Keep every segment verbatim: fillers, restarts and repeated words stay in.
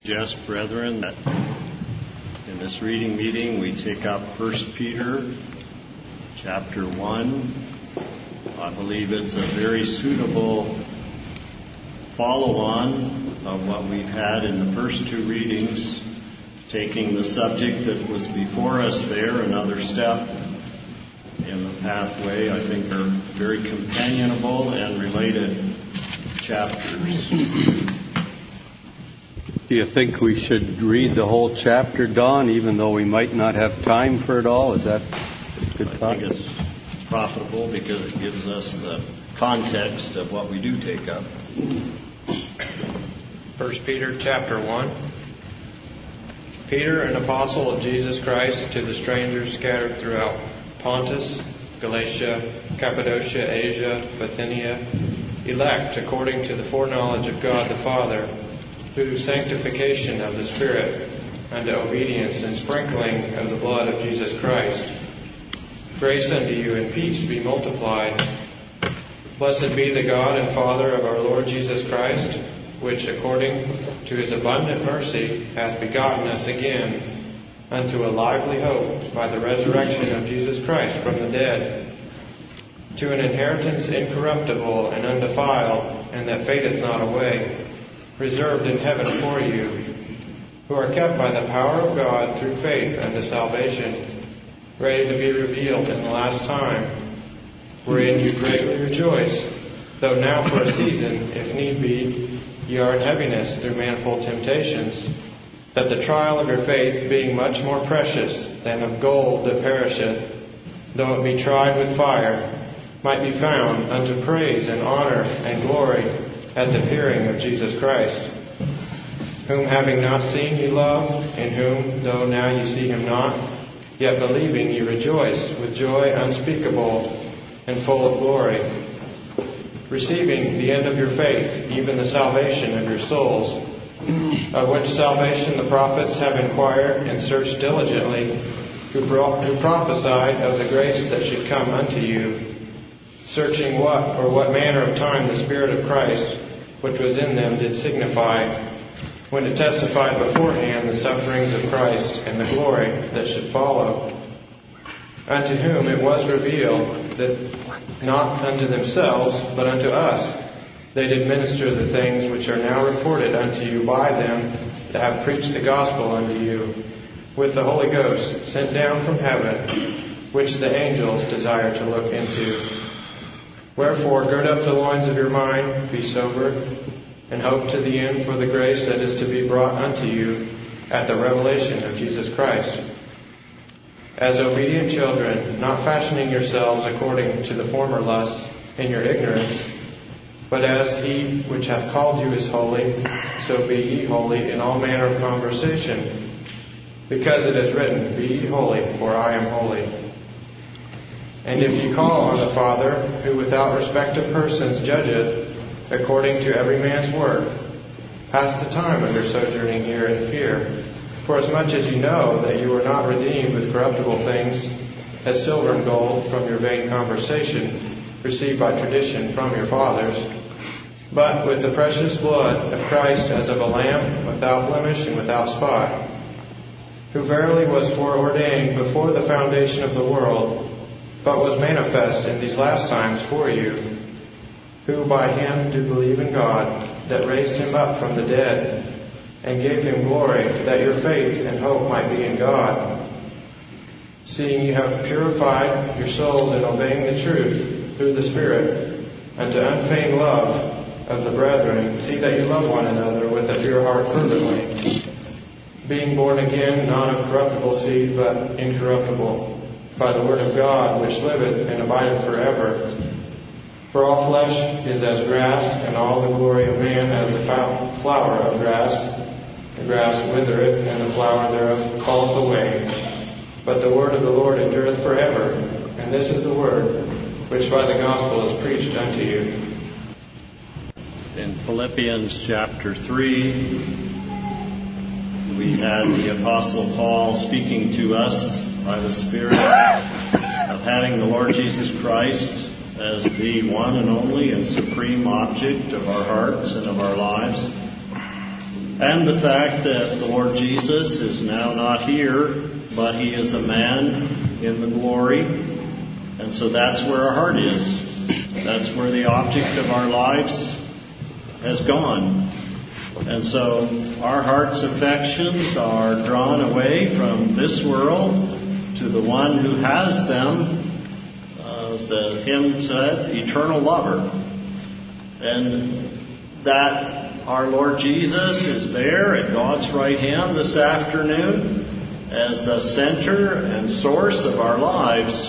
Yes, brethren, that in this reading meeting we take up First Peter chapter one. I believe it's a very suitable follow-on of what we've had in the first two readings, taking the subject that was before us there, another step in the pathway. I think are very companionable and related chapters. Do you think we should read the whole chapter, Don, even though we might not have time for it all? Is that a good thought? I think it's profitable because it gives us the context of what we do take up. First Peter chapter one. Peter, an apostle of Jesus Christ, to the strangers scattered throughout Pontus, Galatia, Cappadocia, Asia, Bithynia, elect according to the foreknowledge of God the Father, through sanctification of the Spirit, unto obedience and sprinkling of the blood of Jesus Christ. Grace unto you and peace be multiplied. Blessed be the God and Father of our Lord Jesus Christ, which according to his abundant mercy hath begotten us again unto a lively hope by the resurrection of Jesus Christ from the dead, to an inheritance incorruptible and undefiled, and that fadeth not away, reserved in heaven for you, who are kept by the power of God through faith unto salvation, ready to be revealed in the last time, wherein you greatly rejoice, though now for a season, if need be, ye are in heaviness through manifold temptations, that the trial of your faith, being much more precious than of gold that perisheth, though it be tried with fire, might be found unto praise and honor and glory at the appearing of Jesus Christ, whom having not seen ye love, in whom, though now ye see him not, yet believing ye rejoice with joy unspeakable and full of glory, receiving the end of your faith, even the salvation of your souls, of which salvation the prophets have inquired and searched diligently, who, brought, who prophesied of the grace that should come unto you, searching what or what manner of time the Spirit of Christ, which was in them, did signify, when it testified beforehand the sufferings of Christ and the glory that should follow, unto whom it was revealed that not unto themselves, but unto us, they did minister the things which are now reported unto you by them that have preached the gospel unto you, with the Holy Ghost sent down from heaven, which the angels desire to look into. Wherefore, gird up the loins of your mind, be sober, and hope to the end for the grace that is to be brought unto you at the revelation of Jesus Christ. As obedient children, not fashioning yourselves according to the former lusts in your ignorance, but as he which hath called you is holy, so be ye holy in all manner of conversation, because it is written, Be ye holy, for I am holy. And if ye call on the Father, who without respect of persons judgeth according to every man's work, pass the time of your sojourning here in fear. For as much as ye know that you are not redeemed with corruptible things, as silver and gold from your vain conversation, received by tradition from your fathers, but with the precious blood of Christ as of a lamb, without blemish and without spot, who verily was foreordained before the foundation of the world, but was manifest in these last times for you, who by him do believe in God, that raised him up from the dead, and gave him glory, that your faith and hope might be in God. Seeing you have purified your souls in obeying the truth through the Spirit, unto unfeigned love of the brethren, see that you love one another with a pure heart fervently, being born again, not of corruptible seed, but incorruptible, by the word of God, which liveth and abideth forever. For all flesh is as grass, and all the glory of man as the flower of grass. The grass withereth, and the flower thereof falleth away. But the word of the Lord endureth forever. And this is the word which by the gospel is preached unto you. In Philippians chapter three, we had the Apostle Paul speaking to us by the Spirit of having the Lord Jesus Christ as the one and only and supreme object of our hearts and of our lives. and the fact that the Lord Jesus is now not here, but He is a man in the glory. And so that's where our heart is. That's where the object of our lives has gone. And so our heart's affections are drawn away from this world to the one who has them, uh, as the hymn said, eternal lover. And that our Lord Jesus is there at God's right hand this afternoon as the center and source of our lives.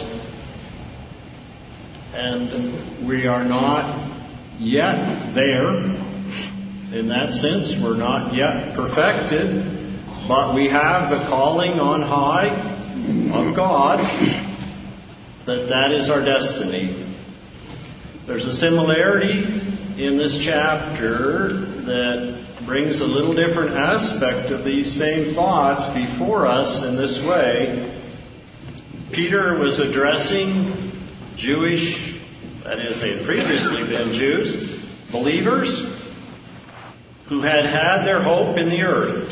And we are not yet there. In that sense, we're not yet perfected, but we have the calling on high of God that that is our destiny. There's a similarity in this chapter that brings a little different aspect of these same thoughts before us in this way. Peter was addressing Jewish, that is, they had previously been Jews, believers who had had their hope in the earth.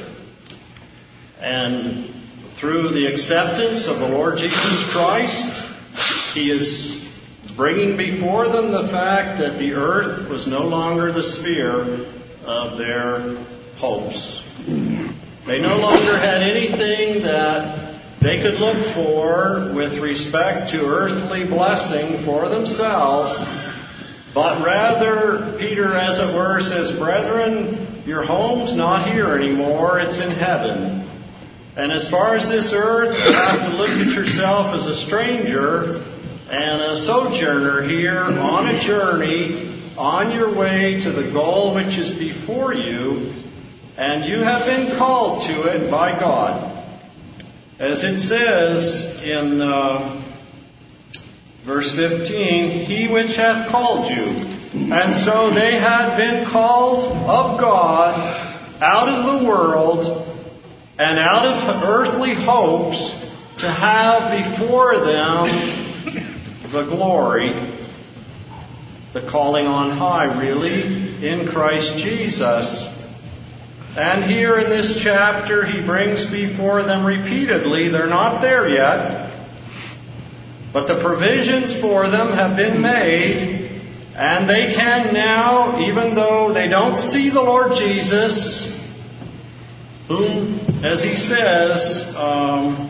And through the acceptance of the Lord Jesus Christ, He is bringing before them the fact that the earth was no longer the sphere of their hopes. They no longer had anything that they could look for with respect to earthly blessing for themselves, but rather, Peter, as it were, says, brethren, your home's not here anymore, it's in heaven. And as far as this earth, you have to look at yourself as a stranger and a sojourner here on a journey, on your way to the goal which is before you, and you have been called to it by God. As it says in uh, verse fifteen, He which hath called you. And so they had been called of God out of the world and out of earthly hopes to have before them the glory, the calling on high, really, in Christ Jesus. And here in this chapter, he brings before them repeatedly, they're not there yet, but the provisions for them have been made, and they can now, even though they don't see the Lord Jesus, whom, as he says, um,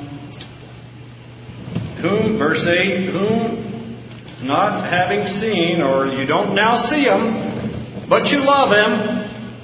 whom, verse eight, whom not having seen, or you don't now see him, but you love him,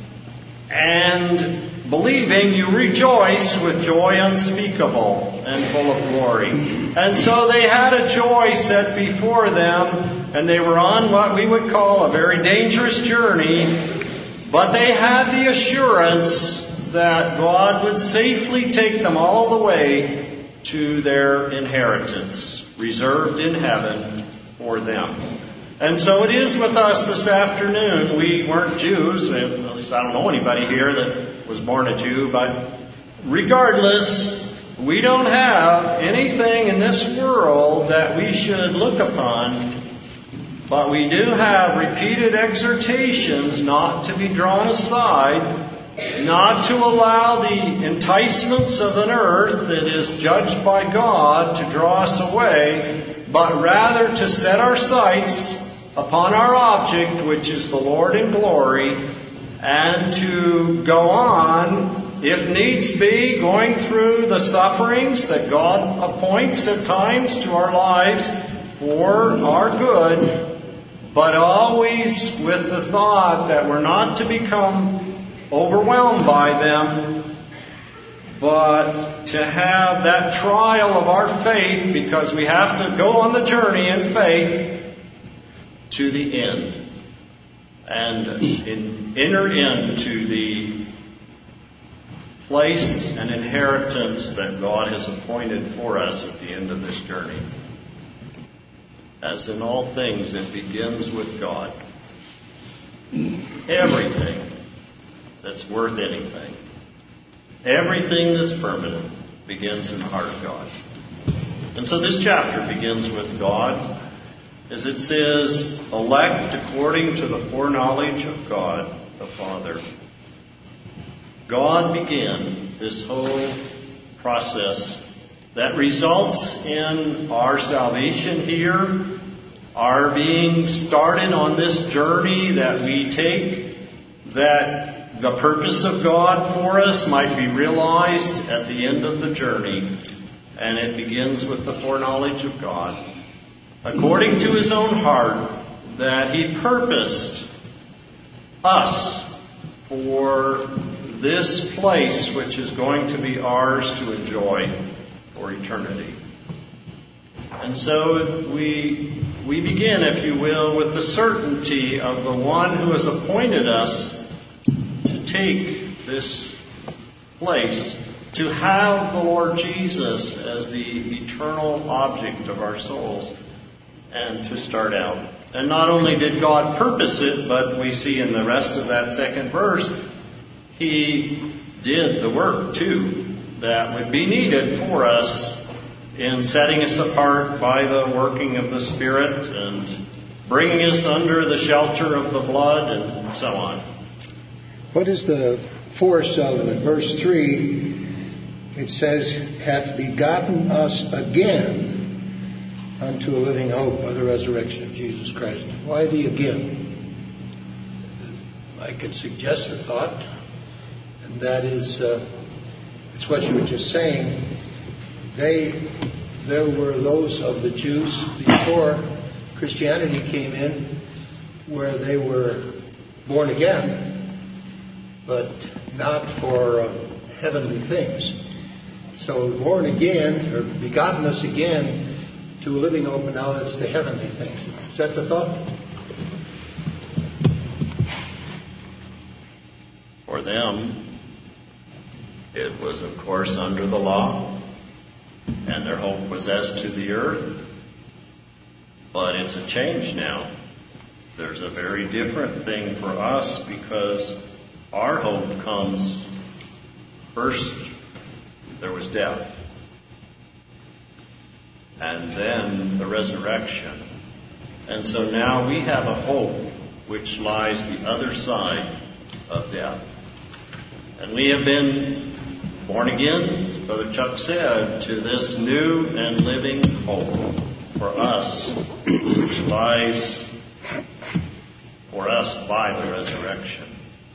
and believing you rejoice with joy unspeakable and full of glory. And so they had a joy set before them, and they were on what we would call a very dangerous journey, but they had the assurance that God would safely take them all the way to their inheritance, reserved in heaven for them. And so it is with us this afternoon. We weren't Jews. At least I don't know anybody here that was born a Jew. But regardless, we don't have anything in this world that we should look upon. But we do have repeated exhortations not to be drawn aside, not to allow the enticements of an earth that is judged by God to draw us away, but rather to set our sights upon our object, which is the Lord in glory, and to go on, if needs be, going through the sufferings that God appoints at times to our lives for our good, but always with the thought that we're not to become overwhelmed by them, but to have that trial of our faith, because we have to go on the journey in faith to the end and in, enter into the place and inheritance that God has appointed for us at the end of this journey. As in all things, it begins with God. Everything that's worth anything, everything that's permanent, begins in the heart of God. And so this chapter begins with God, as it says, elect according to the foreknowledge of God the Father. God began this whole process that results in our salvation here, our being started on this journey that we take, that the purpose of God for us might be realized at the end of the journey. And it begins with the foreknowledge of God, according to His own heart, that He purposed us for this place which is going to be ours to enjoy for eternity. And so we we begin, if you will, with the certainty of the one who has appointed us to take this place, to have the Lord Jesus as the eternal object of our souls, and to start out. And not only did God purpose it, but we see in the rest of that second verse, He did the work too that would be needed for us in setting us apart by the working of the Spirit and bringing us under the shelter of the blood and so on. What is the force of in verse three? It says, hath begotten us again unto a living hope by the resurrection of Jesus Christ. Why the again? I could suggest a thought, and that is, uh, it's what you were just saying. They, there were those of the Jews before Christianity came in where they were born again, but not for uh, heavenly things. So born again, or begotten us again to a living hope, and now it's the heavenly things. Is that the thought? For them, it was, of course, under the law, and their hope was as to the earth. But it's a change now. There's a very different thing for us, because our hope comes first. There was death, and then the resurrection. And so now we have a hope which lies the other side of death. And we have been born again, Brother Chuck said, to this new and living hope for us, which lies for us by the resurrection.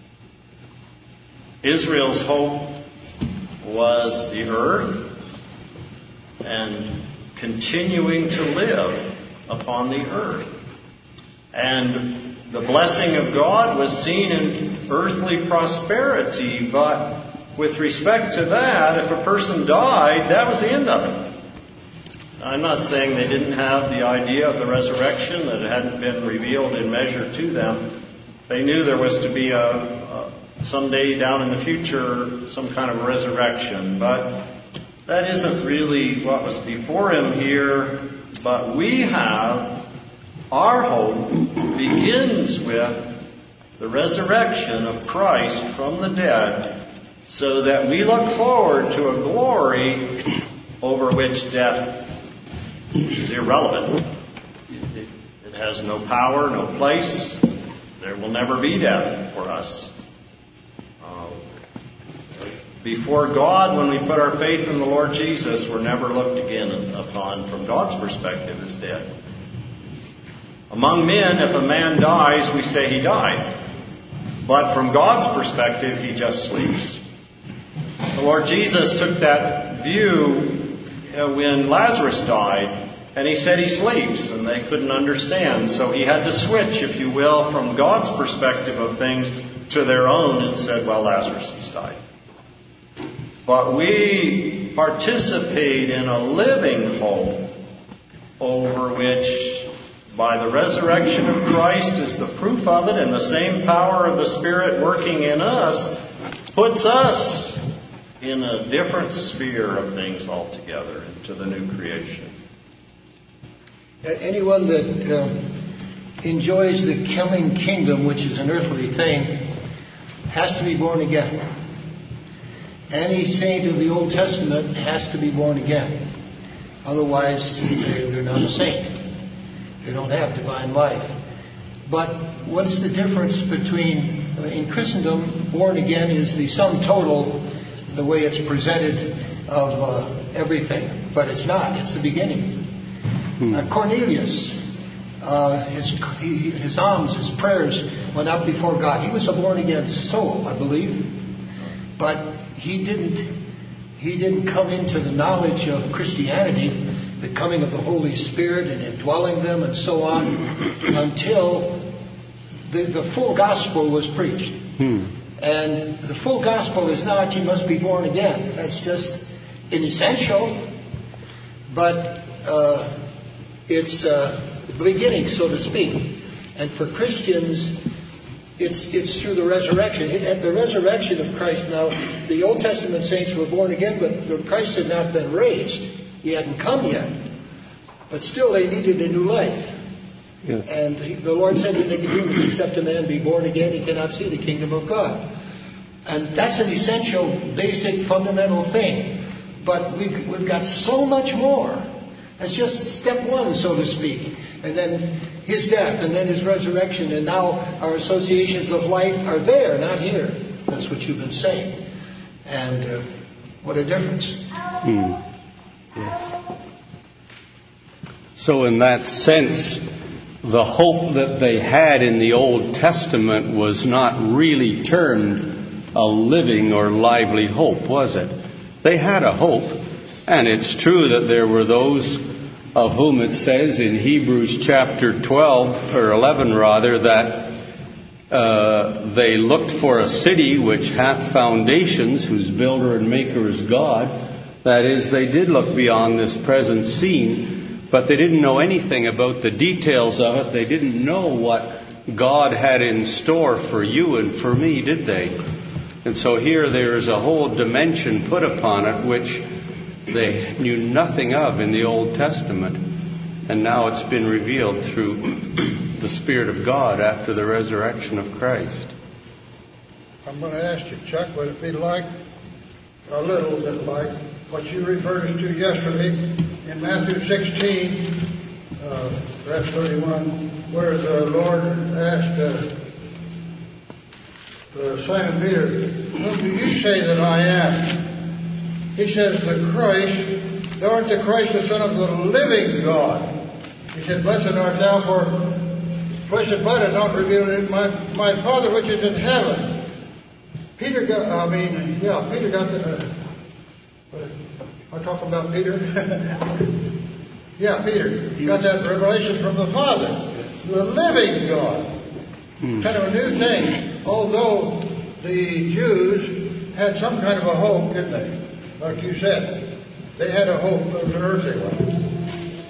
Israel's hope was the earth and continuing to live upon the earth. And the blessing of God was seen in earthly prosperity, but with respect to that, if a person died, that was the end of it. I'm not saying they didn't have the idea of the resurrection, that it hadn't been revealed in measure to them. They knew there was to be a, a someday down in the future some kind of resurrection, but that isn't really what was before him here. But we have, our hope begins with the resurrection of Christ from the dead, so that we look forward to a glory over which death is irrelevant. It, it has no power, no place. There will never be death for us. Uh, before God, when we put our faith in the Lord Jesus, we're never looked again upon from God's perspective as dead. Among men, if a man dies, we say he died. But from God's perspective, he just sleeps. The Lord Jesus took that view uh, when Lazarus died, and he said he sleeps, and they couldn't understand. So he had to switch, if you will, from God's perspective of things to their own, and said, well, Lazarus has died. But we participate in a living hope over which, by the resurrection of Christ is the proof of it, and the same power of the Spirit working in us puts us in a different sphere of things altogether, into the new creation. Anyone that uh, enjoys the coming kingdom, which is an earthly thing, has to be born again. Any saint of the Old Testament has to be born again. Otherwise, they're, they're not a saint. They don't have divine life. But what's the difference between in Christendom, born again is the sum total, the way it's presented, of uh, everything. But it's not. It's the beginning. Hmm. Uh, Cornelius, uh, his, he, his alms, his prayers went up before God. He was a born again soul, I believe. But he didn't, he didn't come into the knowledge of Christianity, the coming of the Holy Spirit and indwelling them and so on, until the, the full gospel was preached. Hmm. And the full gospel is not you must be born again. That's just an essential, but uh, it's uh, the beginning, so to speak. And for Christians, it's it's through the resurrection. At the resurrection of Christ, now, the Old Testament saints were born again, but Christ had not been raised. He hadn't come yet. But still, they needed a new life. Yeah. And he, the Lord said to Nicodemus, except a man be born again, he cannot see the kingdom of God. And that's an essential, basic, fundamental thing. But we've, we've got so much more. That's just step one, so to speak. And then his death, and then his resurrection, and now our associations of life are there, not here. That's what you've been saying. And uh, what a difference. Mm. Yes. So in that sense, the hope that they had in the Old Testament was not really termed a living or lively hope, was it? They had a hope, and it's true that there were those of whom it says in Hebrews chapter twelve, or eleven rather, that uh, they looked for a city which hath foundations, whose builder and maker is God. That is, they did look beyond this present scene, but they didn't know anything about the details of it. They didn't know what God had in store for you and for me, did they? And so here there is a whole dimension put upon it which they knew nothing of in the Old Testament. And now it's been revealed through the Spirit of God after the resurrection of Christ. I'm going to ask you, Chuck, would it be like, a little bit like, what you referred us to yesterday in Matthew sixteen, uh, verse thirty-one, where the Lord asked uh, uh, Simon Peter, whom do you say that I am? He says, the Christ. Thou art the Christ, the Son of the living God. He said, blessed art thou, for flesh and blood hath not revealed it, my, my Father which is in heaven. Peter got, I mean, yeah, Peter got the, uh, I'm talking about Peter. yeah, Peter got that revelation from the Father, the living God. Hmm. Kind of a new thing. Although the Jews had some kind of a hope, didn't they? Like you said, they had a hope of the earthly one.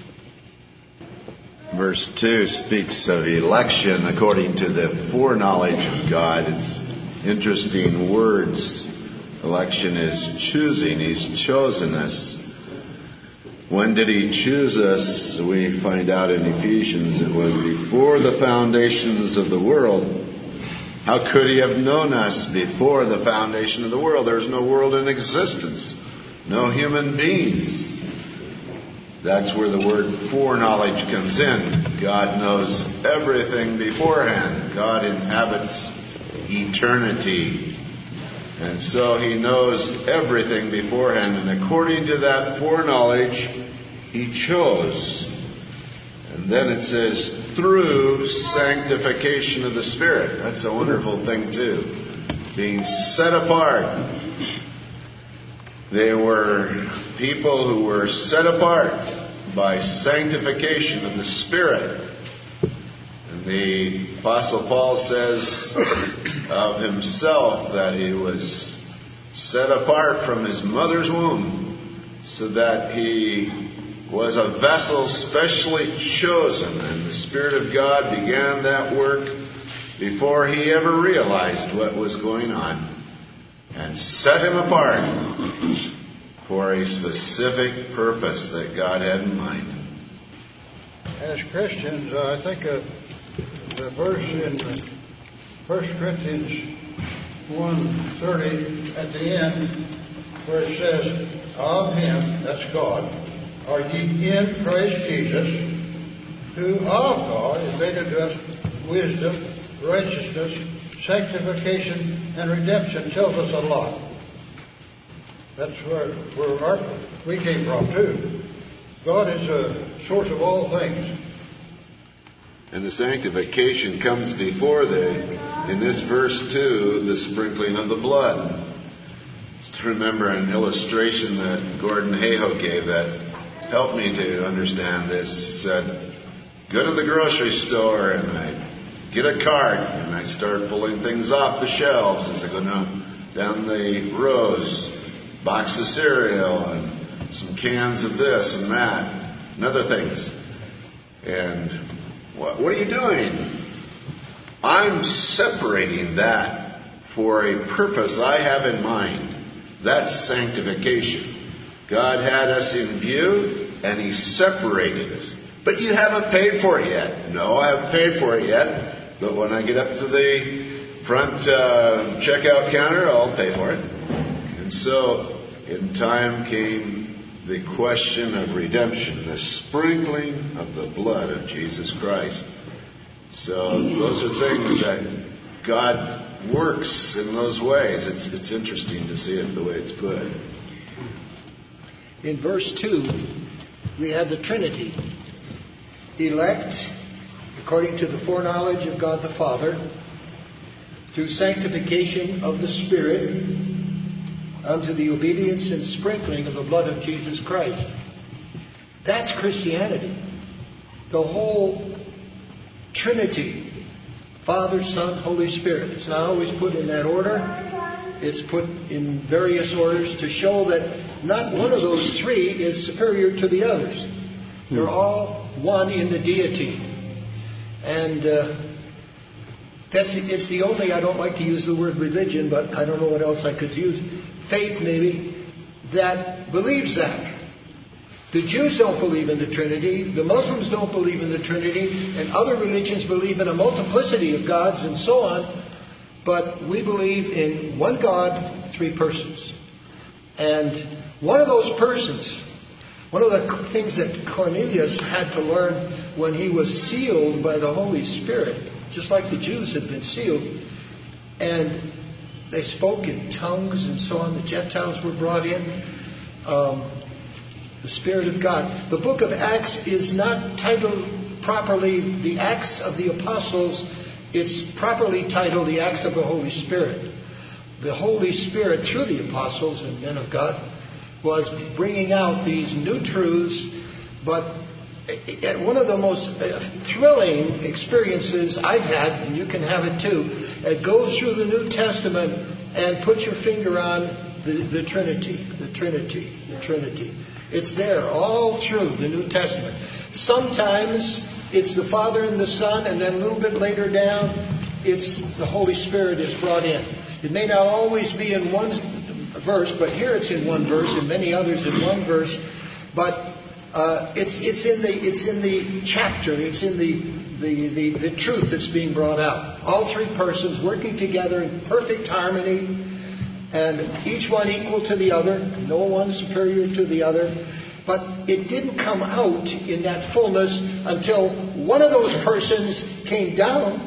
Verse two speaks of election according to the foreknowledge of God. It's interesting words. Election is choosing. He's chosen us. When did He choose us? We find out in Ephesians it was before the foundations of the world. How could He have known us before the foundation of the world? There's no world in existence. No human beings. That's where the word foreknowledge comes in. God knows everything beforehand. God inhabits eternity. And so He knows everything beforehand. And according to that foreknowledge, He chose. And then it says, through sanctification of the Spirit. That's a wonderful thing too. Being set apart. They were people who were set apart by sanctification of the Spirit. And the Apostle Paul says of himself that he was set apart from his mother's womb, so that he was a vessel specially chosen. And the Spirit of God began that work before he ever realized what was going on, and set him apart for a specific purpose that God had in mind. As Christians, uh, I think of the verse in First Corinthians one thirty at the end, where it says, of Him, that's God, are ye in Christ Jesus, who of God is made unto us wisdom, righteousness, sanctification and redemption tells us a lot. That's where, where our, we came from too. God is a source of all things. And the sanctification comes before the, in this verse two, the sprinkling of the blood. Just to remember an illustration that Gordon Hayhoe gave that helped me to understand this. He said, go to the grocery store and I get a cart and I start pulling things off the shelves as I go down, down the rows. Box of cereal and some cans of this and that and other things. And what, what are you doing? I'm separating that for a purpose I have in mind. That's sanctification. God had us in view and He separated us. But you haven't paid for it yet. No, I haven't paid for it yet. But when I get up to the front uh, checkout counter, I'll pay for it. And so, in time came the question of redemption, the sprinkling of the blood of Jesus Christ. So those are things that God works in those ways. It's, it's interesting to see it the way it's put. In verse two, we have the Trinity. Elect, according to the foreknowledge of God the Father, through sanctification of the Spirit, unto the obedience and sprinkling of the blood of Jesus Christ. That's Christianity. The whole Trinity, Father, Son, Holy Spirit. It's not always put in that order. It's put in various orders to show that not one of those three is superior to the others. They're all one in the deity. And uh, that's it's the only, I don't like to use the word religion, but I don't know what else I could use. Faith, maybe, that believes that. The Jews don't believe in the Trinity. The Muslims don't believe in the Trinity. And other religions believe in a multiplicity of gods and so on. But we believe in one God, three persons. And one of those persons, one of the things that Cornelius had to learn when he was sealed by the Holy Spirit, just like the Jews had been sealed, and they spoke in tongues and so on. The Gentiles were brought in. Um, the Spirit of God. The book of Acts is not titled properly the Acts of the Apostles. It's properly titled the Acts of the Holy Spirit. The Holy Spirit, through the apostles and men of God, was bringing out these new truths. But one of the most thrilling experiences I've had, and you can have it too, go through the New Testament and put your finger on the, the Trinity, the Trinity, the Trinity. It's there all through the New Testament. Sometimes it's the Father and the Son, and then a little bit later down, it's the Holy Spirit is brought in. It may not always be in one verse, but here it's in one verse, and many others in one verse. But uh, it's it's in the it's in the chapter. It's in the the, the the truth that's being brought out. All three persons working together in perfect harmony, and each one equal to the other. No one superior to the other. But it didn't come out in that fullness until one of those persons came down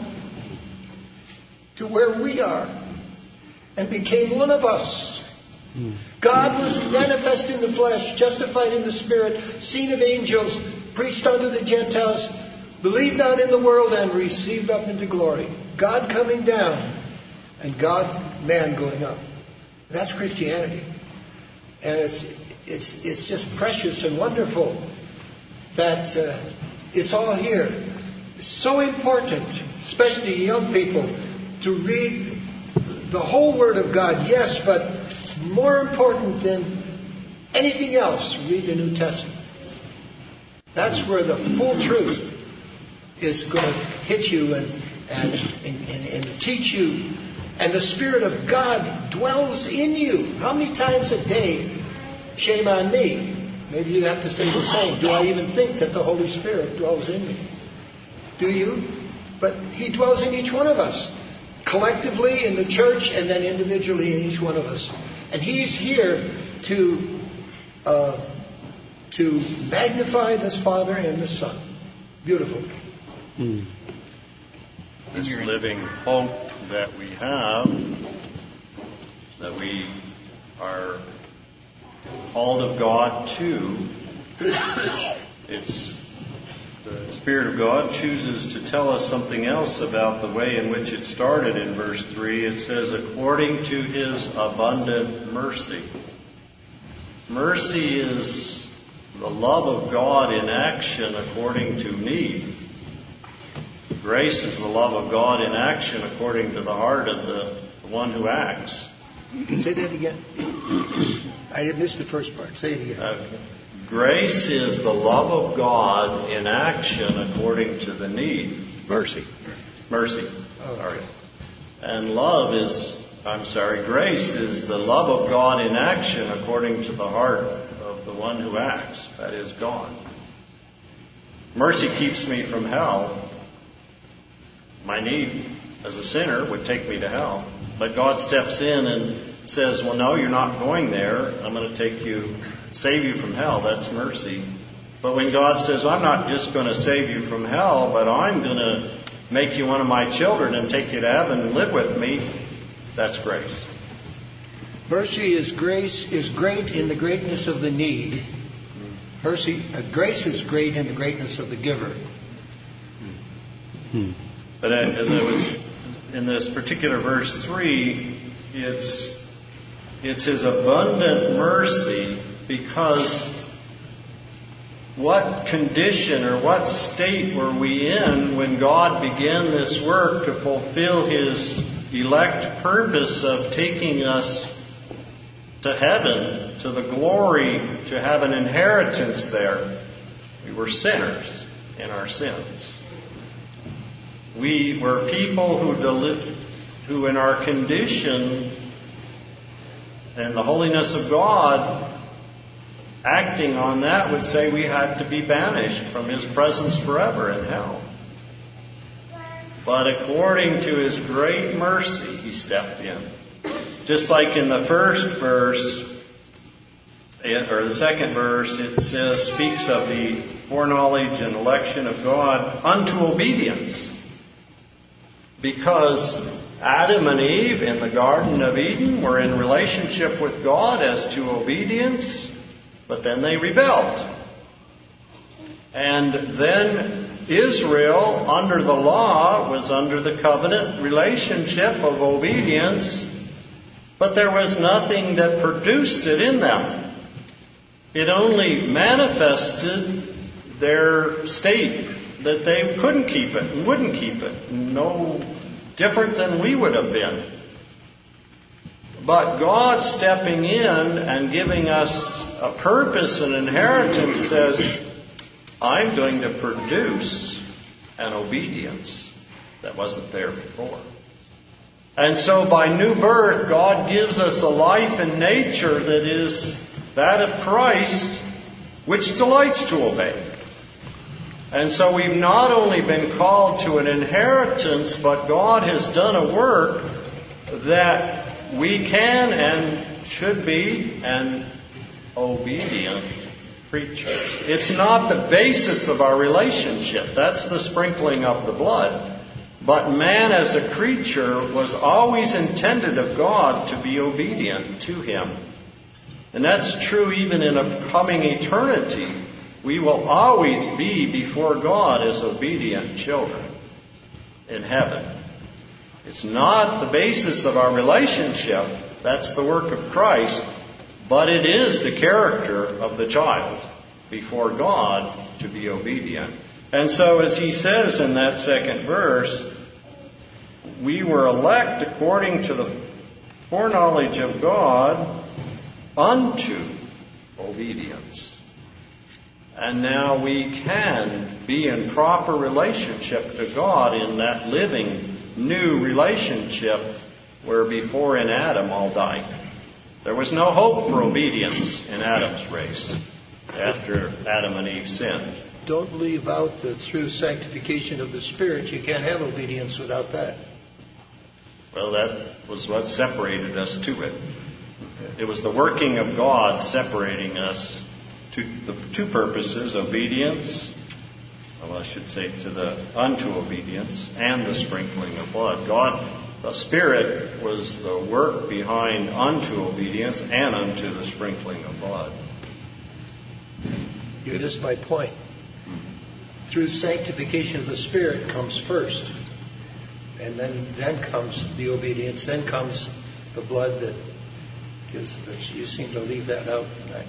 to where we are and became one of us. God was manifest in the flesh, justified in the Spirit, seen of angels, preached unto the Gentiles, believed on in the world, and received up into glory. God coming down and God, man, going up. That's Christianity. And it's it's it's just precious and wonderful that uh, it's all here. It's so important, especially young people, to read the whole Word of God, yes, but more important than anything else, read the New Testament. That's where the full truth is going to hit you and, and, and, and, and teach you. And the Spirit of God dwells in you. How many times a day, shame on me, maybe you have to say the same, do I even think that the Holy Spirit dwells in me? Do you? But He dwells in each one of us. Collectively in the church and then individually in each one of us. And He's here to uh, to magnify the Father and the Son. Beautiful. Mm. This living hope that we have, that we are called of God to, it's the Spirit of God chooses to tell us something else about the way in which it started in verse three. It says, according to His abundant mercy. Mercy is the love of God in action according to need. Grace is the love of God in action according to the heart of the one who acts. Say that again. I missed the first part. Say it again. Uh, grace is the love of God in action according to the need. Mercy. Mercy. Oh. Sorry. And love is, I'm sorry, grace is the love of God in action according to the heart of the one who acts. That is God. Mercy keeps me from hell. My need as a sinner would take me to hell. But God steps in and says, well, no, you're not going there. I'm going to take you, save you from hell. That's mercy. But when God says, I'm not just going to save you from hell, but I'm going to make you one of my children and take you to heaven and live with me, that's grace. Mercy is grace is great in the greatness of the need. Mercy, uh, grace is great in the greatness of the giver. Hmm. But as I was in this particular verse three, it's it's His abundant mercy, because what condition or what state were we in when God began this work to fulfill His elect purpose of taking us to heaven, to the glory, to have an inheritance there? We were sinners in our sins. We were people who deli- who in our condition and the holiness of God, acting on that, would say we had to be banished from His presence forever in hell. But according to His great mercy, He stepped in. Just like in the first verse, or the second verse, it says, speaks of the foreknowledge and election of God unto obedience. Because Adam and Eve in the Garden of Eden were in relationship with God as to obedience, but then they rebelled. And then Israel, under the law, was under the covenant relationship of obedience, but there was nothing that produced it in them. It only manifested their state that they couldn't keep it and wouldn't keep it. No different than we would have been. But God stepping in and giving us a purpose and inheritance says, I'm going to produce an obedience that wasn't there before. And so by new birth, God gives us a life and nature that is that of Christ, which delights to obey. And so we've not only been called to an inheritance, but God has done a work that we can and should be an obedient creature. It's not the basis of our relationship. That's the sprinkling of the blood. But man as a creature was always intended of God to be obedient to Him. And that's true even in a coming eternity. We will always be before God as obedient children in heaven. It's not the basis of our relationship. That's the work of Christ. But it is the character of the child before God to be obedient. And so as he says in that second verse, we were elect according to the foreknowledge of God unto obedience. And now we can be in proper relationship to God in that living, new relationship where before in Adam all died. There was no hope for obedience in Adam's race after Adam and Eve sinned. Don't leave out the through sanctification of the Spirit. You can't have obedience without that. Well, that was what separated us to it. It was the working of God separating us to the two purposes, obedience, well, I should say to the unto obedience, and the sprinkling of blood. God, The Spirit was the work behind unto obedience and unto the sprinkling of blood. You missed my point. Through sanctification of the Spirit comes first. And then, then comes the obedience, then comes the blood that gives it. You seem to leave that out. Right?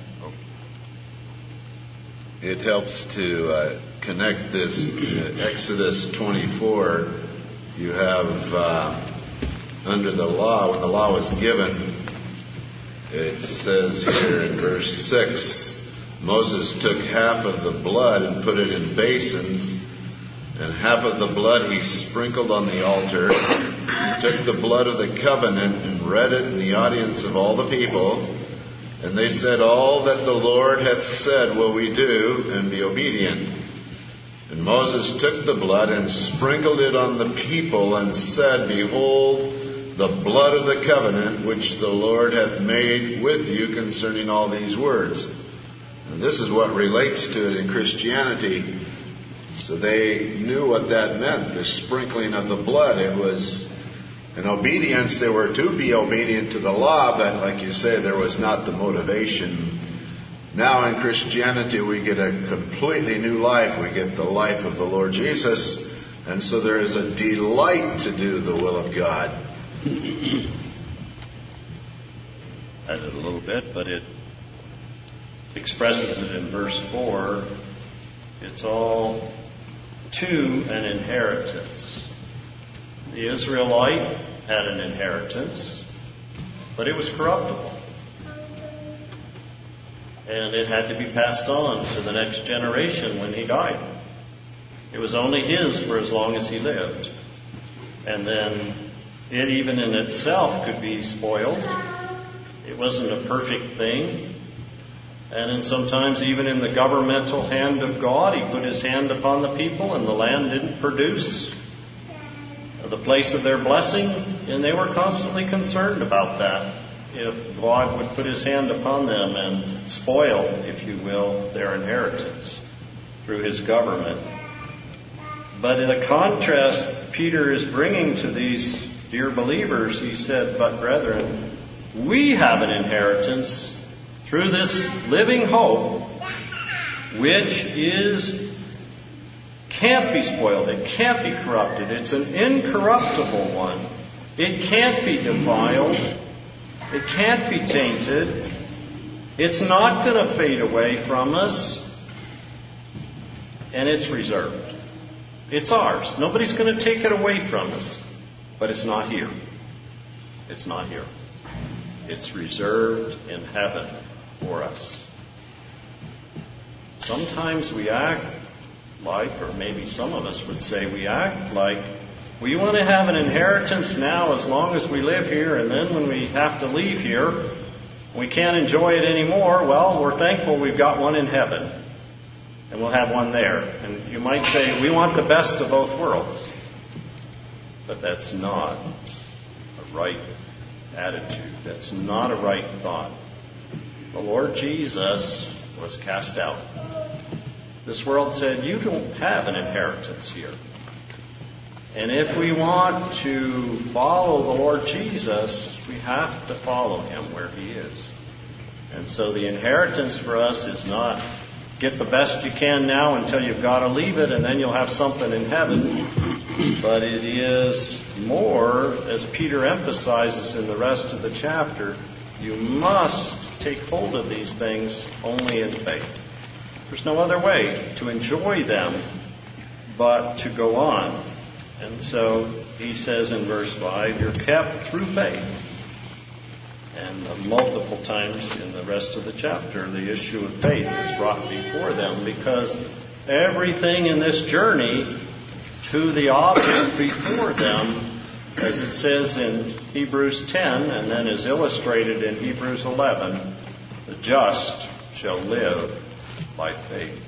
It helps to uh, connect this to Exodus twenty-four. You have, uh, under the law, when the law was given, it says here in verse six, Moses took half of the blood and put it in basins, and half of the blood he sprinkled on the altar. He took the blood of the covenant and read it in the audience of all the people. And they said, all that the Lord hath said will we do, and be obedient. And Moses took the blood and sprinkled it on the people, and said, behold, the blood of the covenant which the Lord hath made with you concerning all these words. And this is what relates to it in Christianity. So they knew what that meant, the sprinkling of the blood. It was an obedience. They were to be obedient to the law, but like you say, there was not the motivation. Now in Christianity, we get a completely new life. We get the life of the Lord Jesus. And so there is a delight to do the will of God. Added a little bit, but it expresses it in verse four. It's all to an inheritance. The Israelite had an inheritance, but it was corruptible. And it had to be passed on to the next generation when he died. It was only his for as long as he lived. And then it even in itself could be spoiled. It wasn't a perfect thing. And then sometimes even in the governmental hand of God, he put his hand upon the people and the land didn't produce the place of their blessing. And they were constantly concerned about that. If God would put his hand upon them and spoil, if you will, their inheritance through his government. But in a contrast, Peter is bringing to these dear believers, he said, but brethren, we have an inheritance through this living hope, which is, can't be spoiled, it can't be corrupted, it's an incorruptible one. It can't be defiled, it can't be tainted, it's not going to fade away from us, and it's reserved. It's ours. Nobody's going to take it away from us, but it's not here. It's not here. It's reserved in heaven for us. Sometimes we act like, or maybe some of us would say we act like, we want to have an inheritance now as long as we live here, and then when we have to leave here, we can't enjoy it anymore. Well, we're thankful we've got one in heaven, and we'll have one there. And you might say, we want the best of both worlds. But that's not a right attitude. That's not a right thought. The Lord Jesus was cast out. This world said, you don't have an inheritance here. And if we want to follow the Lord Jesus, we have to follow him where he is. And so the inheritance for us is not get the best you can now until you've got to leave it and then you'll have something in heaven. But it is more, as Peter emphasizes in the rest of the chapter, you must take hold of these things only in faith. There's no other way to enjoy them but to go on. And so he says in verse five, you're kept through faith. And multiple times in the rest of the chapter, the issue of faith is brought before them because everything in this journey to the object before them, as it says in Hebrews ten and then is illustrated in Hebrews eleven, the just shall live by faith.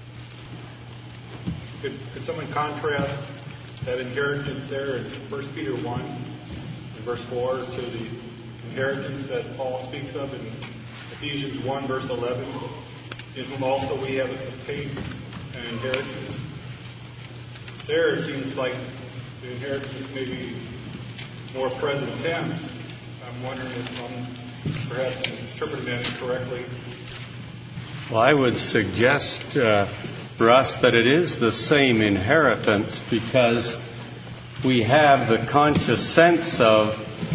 Could, could someone contrast that inheritance there in First Peter one, in verse four, to the inheritance that Paul speaks of in Ephesians one, verse eleven, in whom also we have obtained an inheritance? There it seems like the inheritance maybe more present tense. I'm wondering if I'm perhaps interpreting that incorrectly. Well, I would suggest, uh, Russ, that it is the same inheritance, because we have the conscious sense of,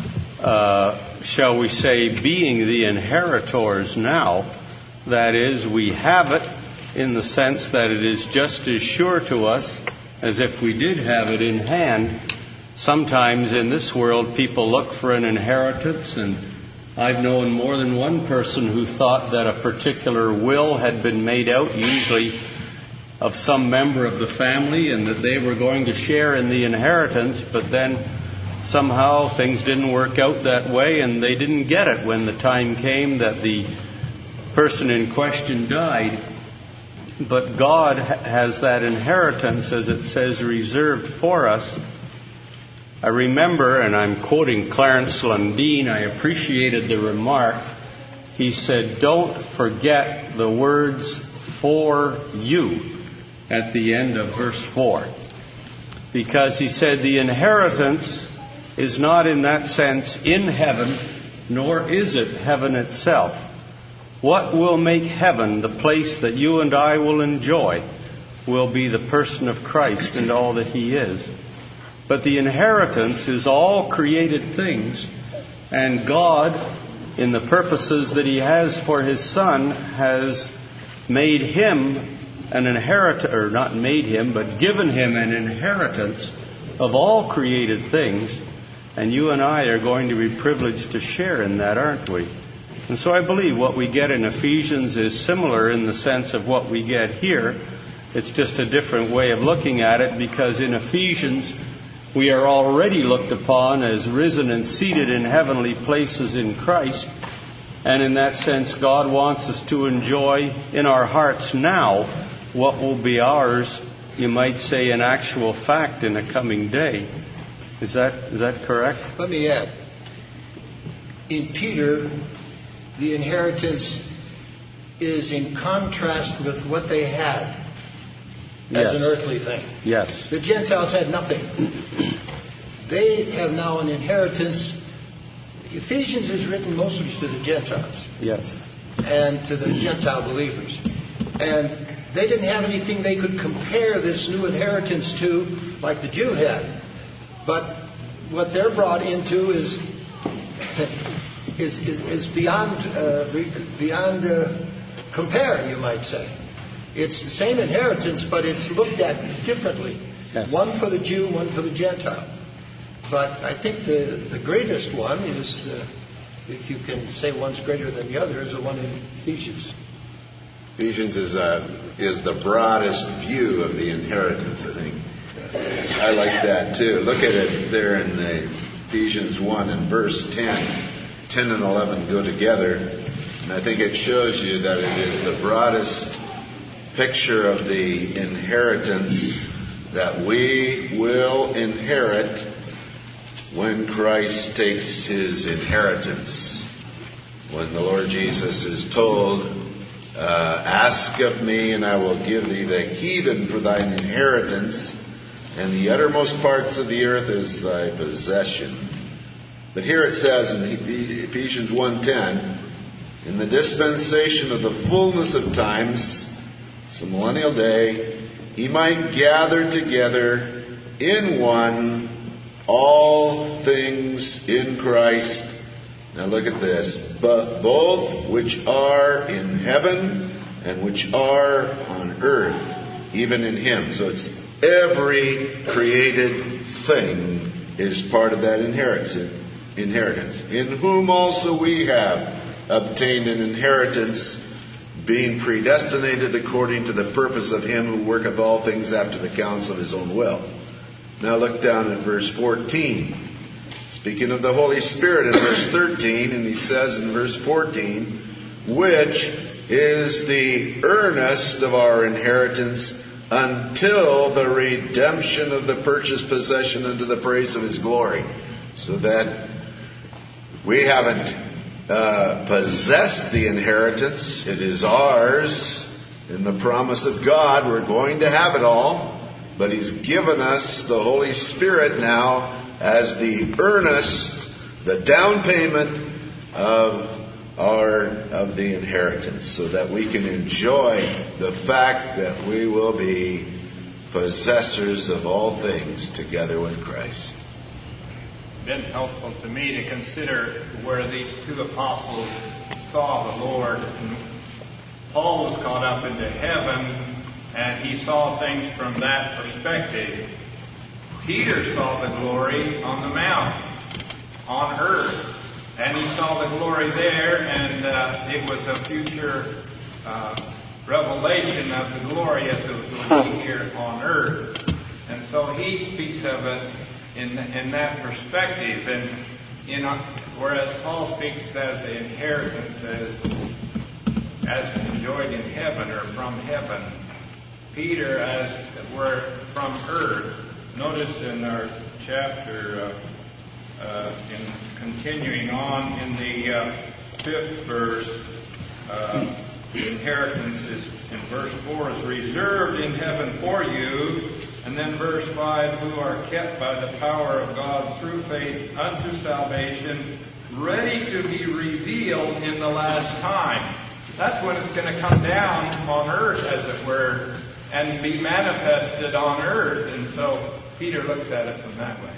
uh, shall we say, being the inheritors now. That is, we have it in the sense that it is just as sure to us as if we did have it in hand. Sometimes in this world people look for an inheritance, and I've known more than one person who thought that a particular will had been made out, usually of some member of the family, and that they were going to share in the inheritance, but then somehow things didn't work out that way and they didn't get it when the time came that the person in question died. But God has that inheritance, as it says, reserved for us. I remember, and I'm quoting Clarence Lundeen, I appreciated the remark. He said, "Don't forget the words 'for you' at the end of verse four." Because he said the inheritance is not in that sense in heaven, nor is it heaven itself. What will make heaven the place that you and I will enjoy will be the person of Christ and all that He is. But the inheritance is all created things, and God, in the purposes that He has for His Son, has made Him an inheritor, or not made Him, but given Him an inheritance of all created things, and you and I are going to be privileged to share in that, aren't we? And so I believe what we get in Ephesians is similar in the sense of what we get here. It's just a different way of looking at it, because in Ephesians we are already looked upon as risen and seated in heavenly places in Christ. And in that sense, God wants us to enjoy in our hearts now what will be ours, you might say, in actual fact in a coming day. Is that is that correct? Let me add. In Peter, the inheritance is in contrast with what they had as Yes. an earthly thing. Yes. The Gentiles had nothing. They have now an inheritance. Ephesians is written mostly to the Gentiles Yes. and to the Gentile believers. And they didn't have anything they could compare this new inheritance to like the Jew had. But what they're brought into is is, is, is beyond uh, beyond uh, compare, you might say. It's the same inheritance, but it's looked at differently. Yes. One for the Jew, one for the Gentile. But I think the, the greatest one is, uh, if you can say one's greater than the other, is the one in Ephesians. Ephesians is uh, is the broadest view of the inheritance, I think. I like that too. Look at it there in the Ephesians one and verse ten. ten and eleven go together. And I think it shows you that it is the broadest picture of the inheritance that we will inherit when Christ takes His inheritance. When the Lord Jesus is told, uh, ask of me and I will give thee the heathen for thine inheritance, and the uttermost parts of the earth is thy possession. But here it says in Ephesians one ten, in the dispensation of the fullness of times, it's the millennial day, He might gather together in one all things in Christ. Now look at this. But both which are in heaven and which are on earth, even in Him. So it's every created thing is part of that inheritance. Inheritance. In whom also we have obtained an inheritance, being predestinated according to the purpose of Him who worketh all things after the counsel of His own will. Now look down at verse fourteen. Speaking of the Holy Spirit in verse thirteen, and he says in verse fourteen, which is the earnest of our inheritance until the redemption of the purchased possession unto the praise of His glory. So that we haven't uh, possessed the inheritance. It is ours in the promise of God. We're going to have it all. But He's given us the Holy Spirit now as the earnest, the down payment of our of the inheritance, so that we can enjoy the fact that we will be possessors of all things together with Christ. It's been helpful to me to consider where these two apostles saw the Lord. And Paul was caught up into heaven, and he saw things from that perspective. Peter saw the glory on the mount, on earth. And he saw the glory there, and uh, it was a future uh, revelation of the glory as it will be here on earth. And so he speaks of it in in that perspective. And you know, whereas Paul speaks as the inheritance as as enjoyed in heaven or from heaven, Peter as were from earth. Notice in our chapter. Uh, Uh, in continuing on in the uh, fifth verse, uh, the inheritance is in verse four is reserved in heaven for you, and then verse five, who are kept by the power of God through faith unto salvation, ready to be revealed in the last time. That's when it's going to come down on earth, as it were, and be manifested on earth. And so Peter looks at it from that way.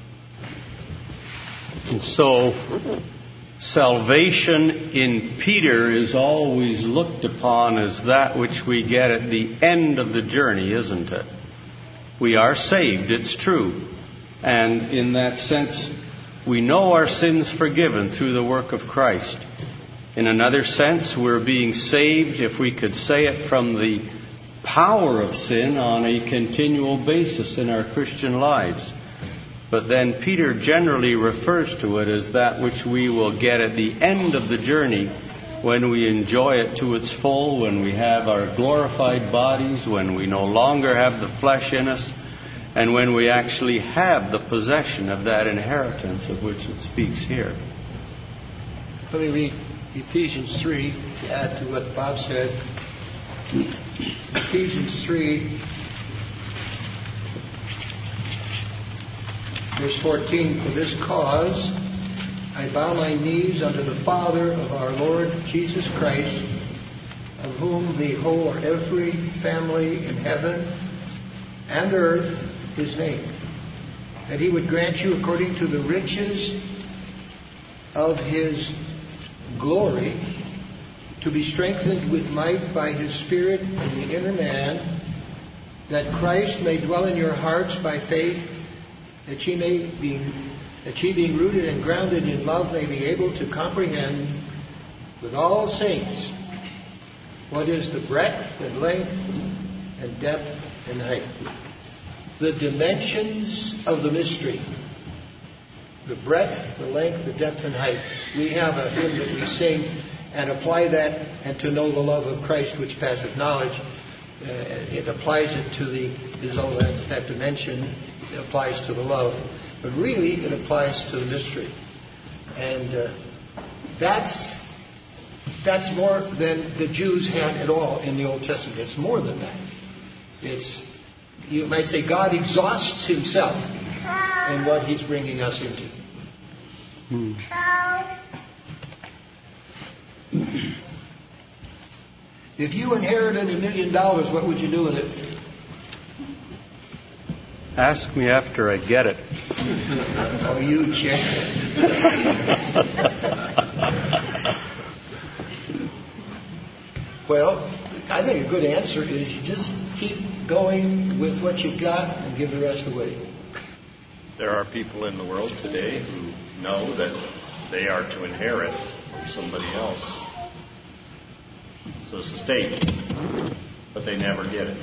And so, salvation in Peter is always looked upon as that which we get at the end of the journey, isn't it? We are saved, it's true. And in that sense, we know our sins forgiven through the work of Christ. In another sense, we're being saved, if we could say it, from the power of sin on a continual basis in our Christian lives. But then Peter generally refers to it as that which we will get at the end of the journey, when we enjoy it to its full, when we have our glorified bodies, when we no longer have the flesh in us, and when we actually have the possession of that inheritance of which it speaks here. Let me read Ephesians three to add to what Bob said. Ephesians three, verse fourteen, for this cause I bow my knees unto the Father of our Lord Jesus Christ, of whom the whole or every family in heaven and earth is named, that he would grant you according to the riches of his glory to be strengthened with might by his Spirit in the inner man, that Christ may dwell in your hearts by faith, that ye may be, that ye being rooted and grounded in love may be able to comprehend with all saints what is the breadth and length and depth and height, the dimensions of the mystery, the breadth, the length, the depth and height. We have a hymn that we sing and apply that, and to know the love of Christ which passeth knowledge. Uh, it applies it to the, is all that, that dimension. It applies to the love, but really it applies to the mystery, and uh, that's that's more than the Jews had at all in the Old Testament. It's more than that. It's, you might say, God exhausts himself in what he's bringing us into. Hmm. If you inherited a million dollars, what would you do with it? Ask me after I get it. Oh, you check. Well, I think a good answer is you just keep going with what you've got and give the rest away. There are people in the world today who know that they are to inherit from somebody else. So it's a estate, but they never get it.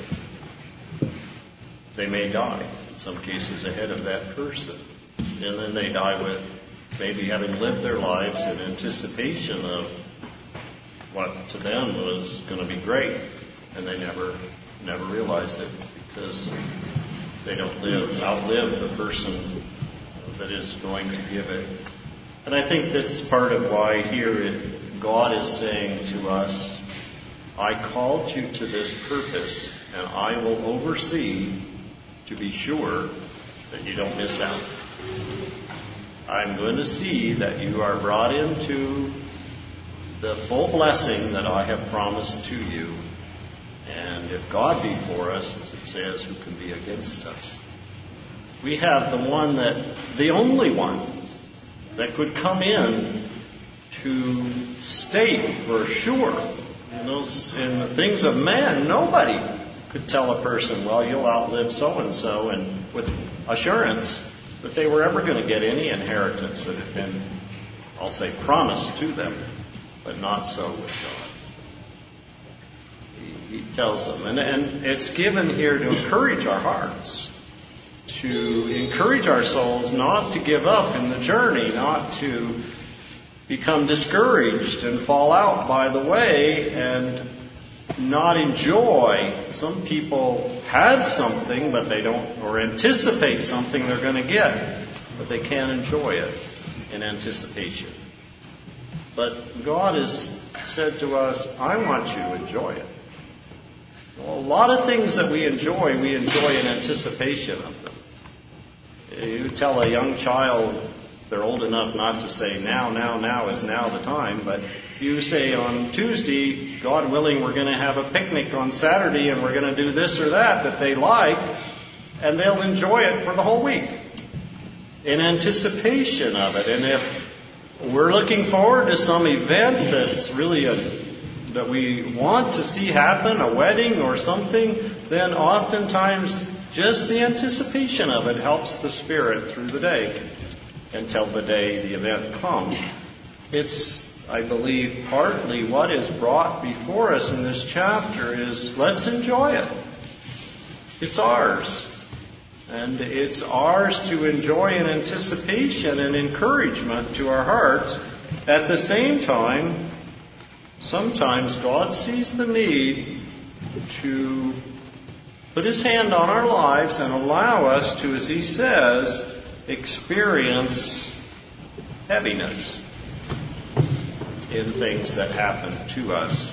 They may die, in some cases ahead of that person. And then they die with maybe having lived their lives in anticipation of what to them was going to be great. And they never never realize it because they don't live, outlive the person that is going to give it. And I think this is part of why here it, God is saying to us, I called you to this purpose, and I will oversee to be sure that you don't miss out. I'm going to see that you are brought into the full blessing that I have promised to you. And if God be for us, as it says, who can be against us? We have the one that, the only one that could come in to state for sure, in, those, in the things of man, nobody could tell a person, well, you'll outlive so-and-so, and with assurance that they were ever going to get any inheritance that had been, I'll say, promised to them, but not so with God. He, he tells them, and, and it's given here to encourage our hearts, to encourage our souls not to give up in the journey, not to become discouraged and fall out by the way and not enjoy. Some people have something, but they don't, or anticipate something they're going to get, but they can't enjoy it in anticipation. But God has said to us, I want you to enjoy it. Well, a lot of things that we enjoy, we enjoy in anticipation of them. You tell a young child, they're old enough not to say now, now, now is now the time, but you say on Tuesday, God willing, we're going to have a picnic on Saturday and we're going to do this or that that they like, and they'll enjoy it for the whole week in anticipation of it. And if we're looking forward to some event that's really a, that we want to see happen, a wedding or something, then oftentimes just the anticipation of it helps the spirit through the day until the day the event comes. It's, I believe, partly what is brought before us in this chapter is let's enjoy it. It's ours. And it's ours to enjoy in anticipation and encouragement to our hearts. At the same time, sometimes God sees the need to put His hand on our lives and allow us to, as He says, experience heaviness in things that happen to us.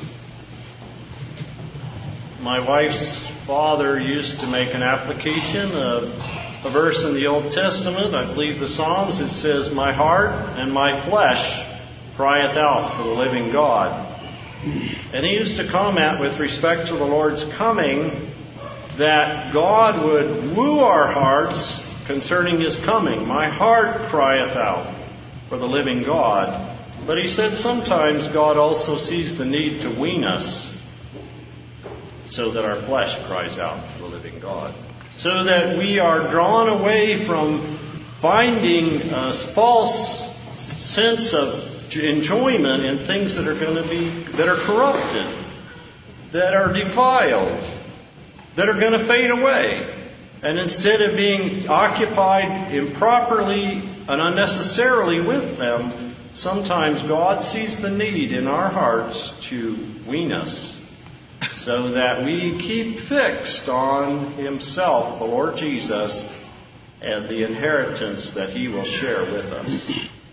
My wife's father used to make an application of a verse in the Old Testament, I believe the Psalms. It says, my heart and my flesh crieth out for the living God. And he used to comment with respect to the Lord's coming that God would woo our hearts concerning His coming. My heart crieth out for the living God. But he said sometimes God also sees the need to wean us so that our flesh cries out for the living God. So that we are drawn away from finding a false sense of enjoyment in things that are going to be, that are corrupted, that are defiled, that are going to fade away. And instead of being occupied improperly and unnecessarily with them, sometimes God sees the need in our hearts to wean us so that we keep fixed on Himself, the Lord Jesus, and the inheritance that He will share with us.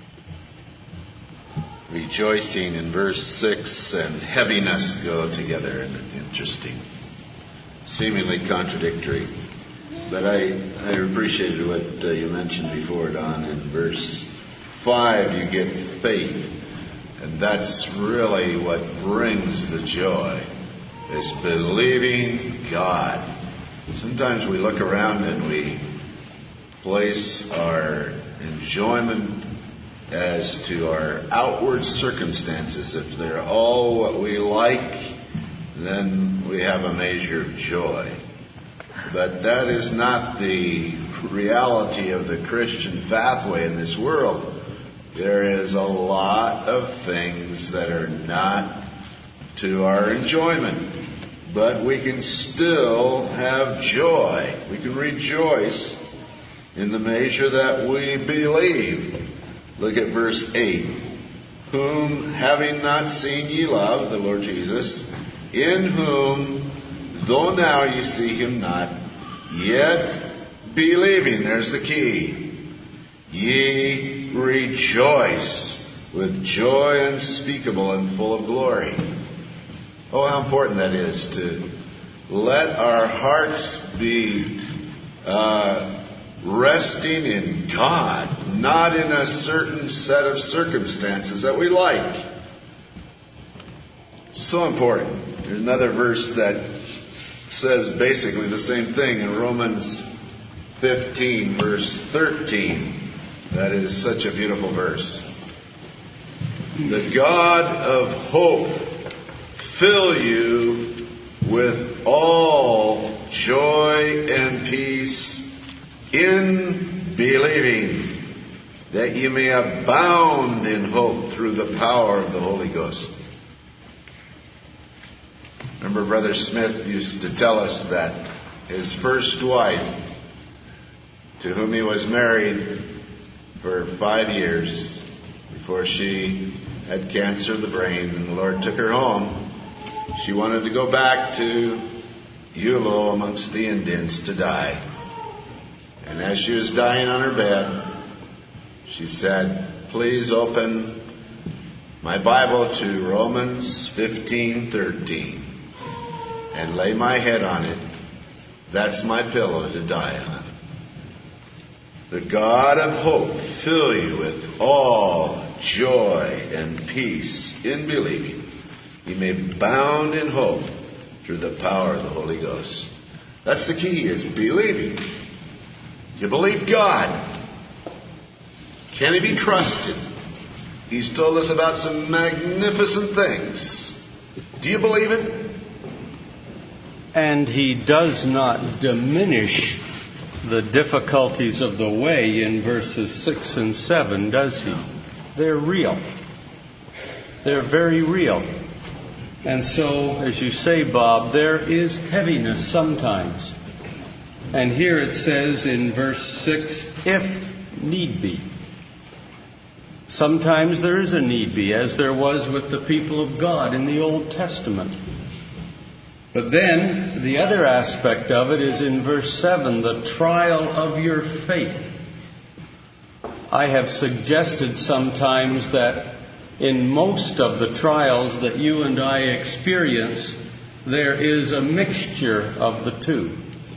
Rejoicing in verse six and heaviness go together, and interesting, seemingly contradictory. But I, I appreciated what uh, you mentioned before, Don. In verse five, you get faith. And that's really what brings the joy, is believing God. Sometimes we look around and we place our enjoyment as to our outward circumstances. If they're all what we like, then we have a measure of joy. But that is not the reality of the Christian pathway in this world. There is a lot of things that are not to our enjoyment. But we can still have joy. We can rejoice in the measure that we believe. Look at verse eight. Whom having not seen ye love, the Lord Jesus, in whom though now ye see Him not, yet believing, there's the key, ye rejoice with joy unspeakable and full of glory. Oh, how important that is to let our hearts be uh, resting in God, not in a certain set of circumstances that we like. So important. There's another verse that says basically the same thing in Romans fifteen, verse thirteen. That is such a beautiful verse. The God of hope fill you with all joy and peace in believing, that you may abound in hope through the power of the Holy Ghost. Remember, Brother Smith used to tell us that his first wife, to whom he was married for five years before she had cancer of the brain and the Lord took her home, she wanted to go back to Yulo amongst the Indians to die. And as she was dying on her bed, she said, "Please open my Bible to Romans fifteen thirteen and lay my head on it. That's my pillow to die on." The God of hope fill you with all joy and peace in believing, you may abound in hope through the power of the Holy Ghost. That's the key, is believing. You believe God. Can He be trusted? He's told us about some magnificent things. Do you believe it? And He does not diminish the difficulties of the way in verses six and seven, does He? They're real. They're very real. And so, as you say, Bob, there is heaviness sometimes. And here it says in verse six, if need be. Sometimes there is a need be, as there was with the people of God in the Old Testament. But then, the other aspect of it is in verse seven, the trial of your faith. I have suggested sometimes that in most of the trials that you and I experience, there is a mixture of the two.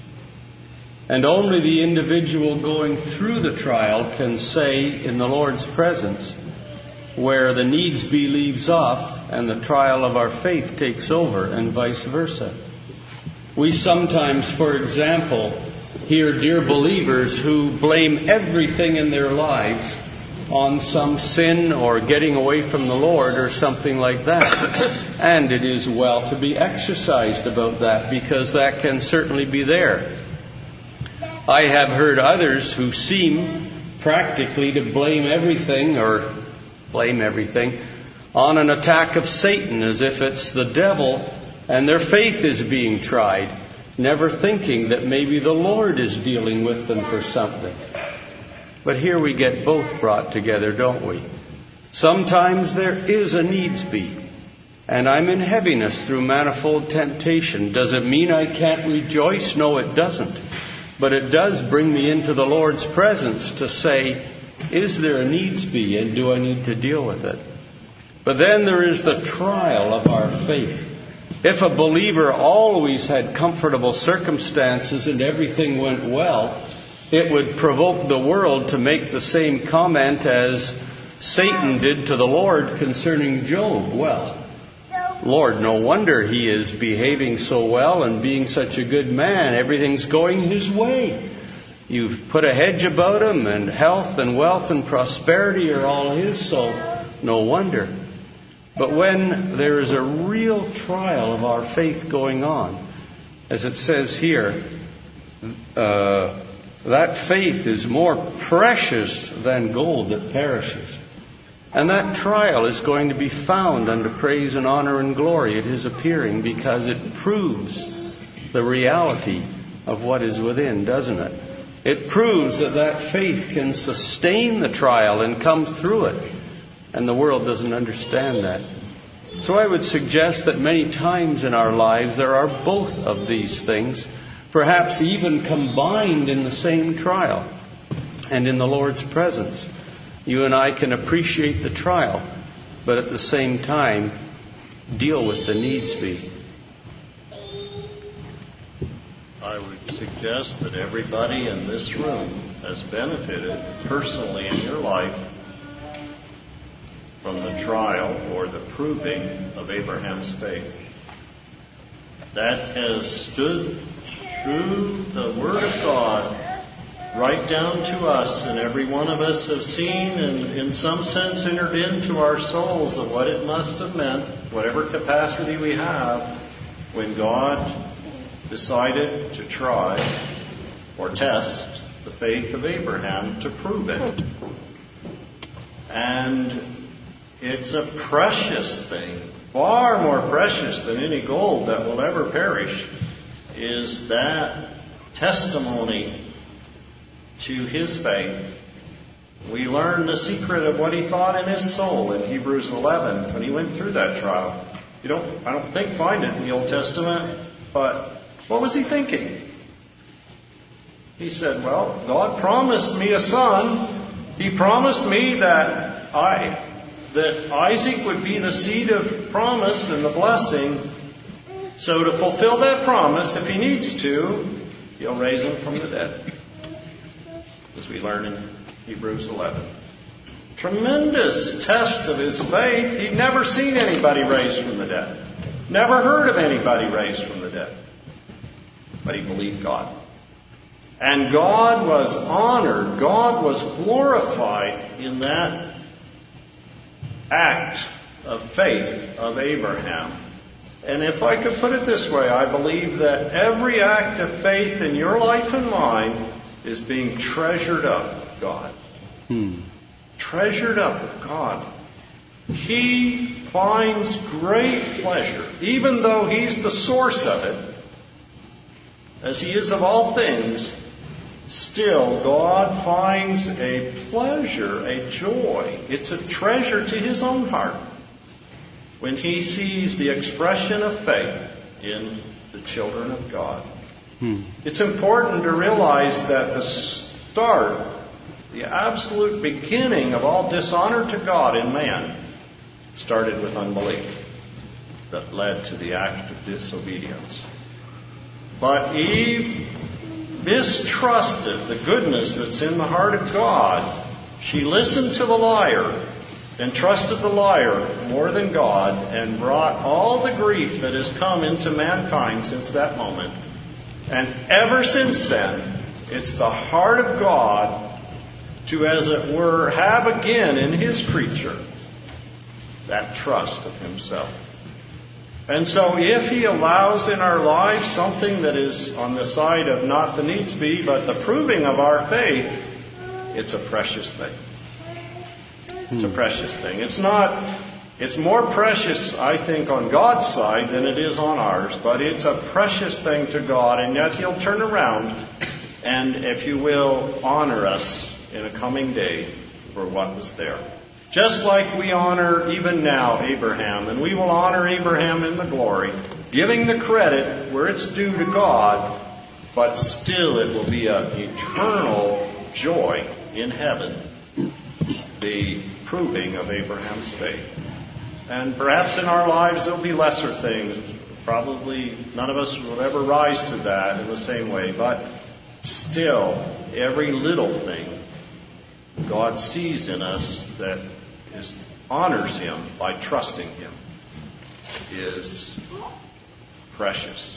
And only the individual going through the trial can say in the Lord's presence where the needs be leaves off and the trial of our faith takes over, and vice versa. We sometimes, for example, hear dear believers who blame everything in their lives on some sin or getting away from the Lord or something like that. And it is well to be exercised about that, because that can certainly be there. I have heard others who seem practically to blame everything or blame everything on an attack of Satan, as if it's the devil and their faith is being tried, never thinking that maybe the Lord is dealing with them for something. But here we get both brought together, don't we? Sometimes there is a needs be, and I'm in heaviness through manifold temptation. Does it mean I can't rejoice? No, it doesn't. But it does bring me into the Lord's presence to say, is there a needs be, and do I need to deal with it? But then there is the trial of our faith. If a believer always had comfortable circumstances and everything went well, it would provoke the world to make the same comment as Satan did to the Lord concerning Job. Well, Lord, no wonder he is behaving so well and being such a good man. Everything's going his way. You've put a hedge about him, and health and wealth and prosperity are all his, so no wonder. But when there is a real trial of our faith going on, as it says here, uh, that faith is more precious than gold that perishes. And that trial is going to be found unto praise and honor and glory at His appearing, because it proves the reality of what is within, doesn't it? It proves that that faith can sustain the trial and come through it. And the world doesn't understand that. So I would suggest that many times in our lives there are both of these things, perhaps even combined in the same trial. And in the Lord's presence, you and I can appreciate the trial, but at the same time deal with the needs be. I would suggest that everybody in this room has benefited personally in your life from the trial or the proving of Abraham's faith. That has stood through the Word of God right down to us, and every one of us have seen and in some sense entered into our souls of what it must have meant, whatever capacity we have, when God decided to try or test the faith of Abraham to prove it. And it's a precious thing, far more precious than any gold that will ever perish, is that testimony to his faith. We learn the secret of what he thought in his soul in Hebrews eleven when he went through that trial. You don't, I don't think, find it in the Old Testament, but what was he thinking? He said, well, God promised me a son. He promised me that I, that Isaac would be the seed of promise and the blessing. So to fulfill that promise, if he needs to, he'll raise him from the dead, as we learn in Hebrews eleven. Tremendous test of his faith. He'd never seen anybody raised from the dead. Never heard of anybody raised from the dead. But he believed God. And God was honored. God was glorified in that act of faith of Abraham. And if I could put it this way, I believe that every act of faith in your life and mine is being treasured up with God. Hmm. Treasured up with God. He finds great pleasure, even though he's the source of it, as he is of all things. Still, God finds a pleasure, a joy. It's a treasure to his own heart when he sees the expression of faith in the children of God. Hmm. It's important to realize that the start, the absolute beginning of all dishonor to God in man, started with unbelief that led to the act of disobedience. But Eve mistrusted the goodness that's in the heart of God. She listened to the liar and trusted the liar more than God, and brought all the grief that has come into mankind since that moment. And ever since then, it's the heart of God to, as it were, have again in his creature that trust of himself. And so if he allows in our lives something that is on the side of not the needs be, but the proving of our faith, it's a precious thing. It's a precious thing. It's not, it's more precious, I think, on God's side than it is on ours, but it's a precious thing to God, and yet he'll turn around and, if you will, honor us in a coming day for what was there. Just like we honor even now Abraham, and we will honor Abraham in the glory, giving the credit where it's due to God, but still it will be an eternal joy in heaven, the proving of Abraham's faith. And perhaps in our lives there'll be lesser things. Probably none of us will ever rise to that in the same way, but still, every little thing God sees in us that is, honors him by trusting him is precious.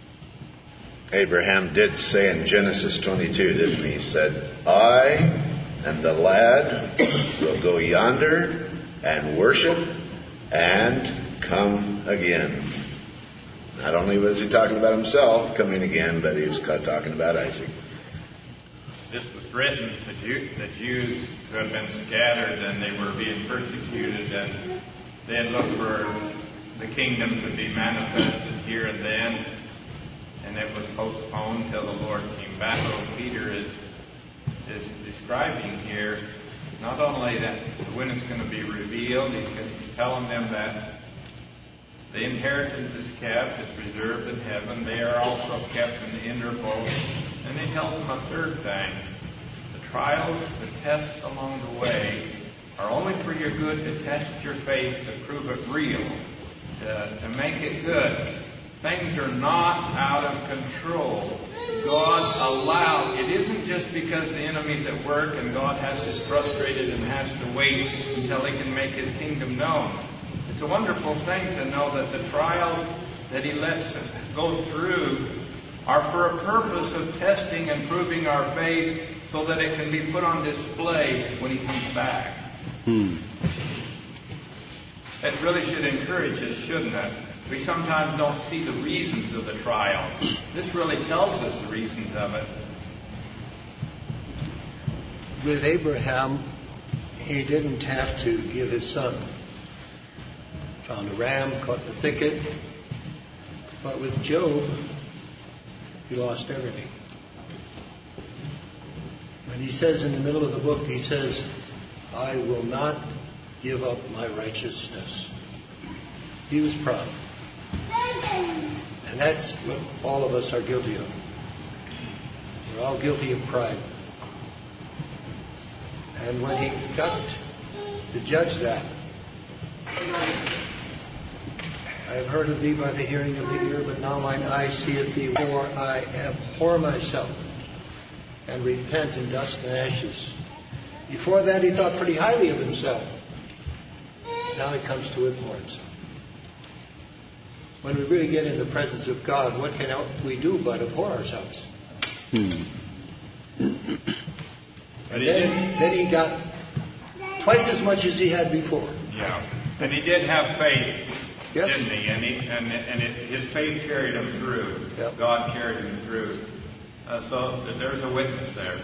Abraham did say in Genesis twenty-two, didn't he? He said, I and the lad will go yonder and worship and come again. Not only was he talking about himself coming again, but he was talking about Isaac. This was written to Jew, the Jews who had been scattered and they were being persecuted, and they had looked for the kingdom to be manifested here and then, and it was postponed till the Lord came back. So Peter is is describing here not only that when it's going to be revealed, he's telling them that the inheritance is kept, it's reserved in heaven. They are also kept in the interval. And he tells them a third thing. The trials, the tests along the way are only for your good, to test your faith, to prove it real, to, to make it good. things are not out of control. God allowed. It isn't just because the enemy's at work and God has us frustrated and has to wait until He can make His kingdom known. It's a wonderful thing to know that the trials that He lets us go through are for a purpose of testing and proving our faith so that it can be put on display when He comes back. Hmm. It really should encourage us, shouldn't it? We sometimes don't see the reasons of the trial. This really tells us the reasons of it. With Abraham, he didn't have to give his son. Found a ram, caught in the thicket. But with Job, he lost everything. And he says in the middle of the book, he says, I will not give up my righteousness. He was proud. And that's what all of us are guilty of. We're all guilty of pride. And when he got to judge that, I have heard of thee by the hearing of the ear, but now mine eye seeth thee, for I abhor myself and repent in dust and ashes. Before that he thought pretty highly of himself. Now he comes to abhor himself. When we really get in the presence of God, what can we do but abhor ourselves? Hmm. And then, then he got twice as much as he had before. Yeah. And he did have faith, yes. didn't he? And, he, and, and it, his faith carried him through. Yep. God carried him through. Uh, so there's a witness there.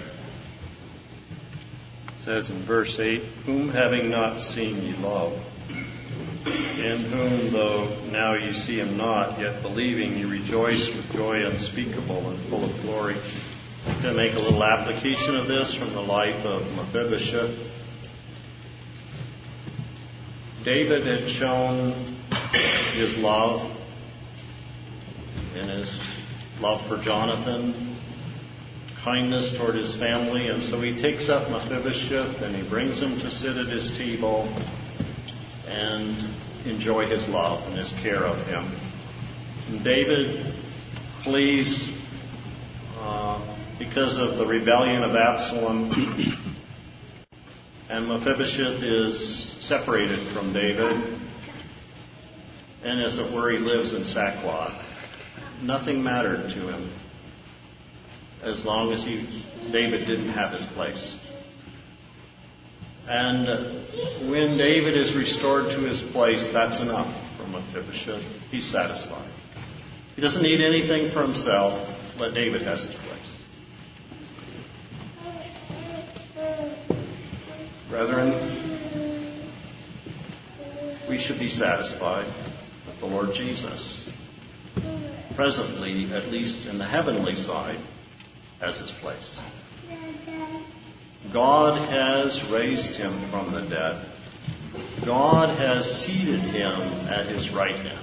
It says in verse eight, whom having not seen ye love, in whom, though now ye see him not, yet believing, ye rejoice with joy unspeakable and full of glory. I'm going to make a little application of this from the life of Mephibosheth. David had shown his love in his love for Jonathan, kindness toward his family, and so he takes up Mephibosheth and he brings him to sit at his table and enjoy his love and his care of him. And David flees uh, because of the rebellion of Absalom, and Mephibosheth is separated from David, and as it were, he lives in sackcloth. Nothing mattered to him as long as he, David didn't have his place. And when David is restored to his place, that's enough for Mephibosheth. He's satisfied. He doesn't need anything for himself. Let David has his place. Brethren, we should be satisfied with the Lord Jesus. Presently, at least in the heavenly side, has his place. God has raised him from the dead. God has seated him at his right hand.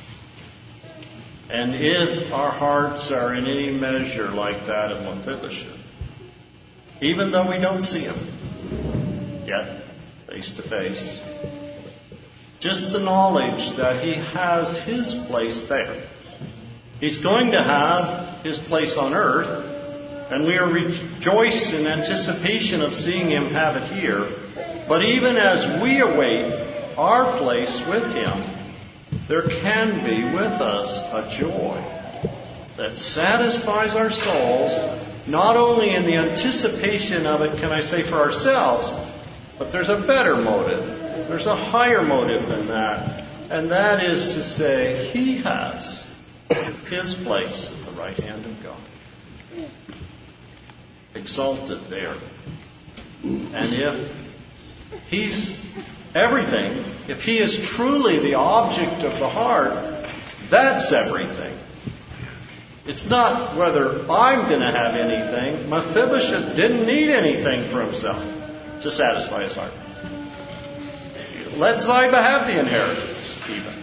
And if our hearts are in any measure like that of Mephibosheth, even though we don't see him yet, face to face, just the knowledge that he has his place there. He's going to have his place on earth, and we are rejoiced in anticipation of seeing him have it here. But even as we await our place with him, there can be with us a joy that satisfies our souls, not only in the anticipation of it, can I say, for ourselves, but there's a better motive. There's a higher motive than that. And that is to say, he has his place at the right hand of God. Exalted there. And if he's everything, if he is truly the object of the heart, that's everything. It's not whether I'm going to have anything. Mephibosheth didn't need anything for himself to satisfy his heart. Let Ziba have the inheritance, even.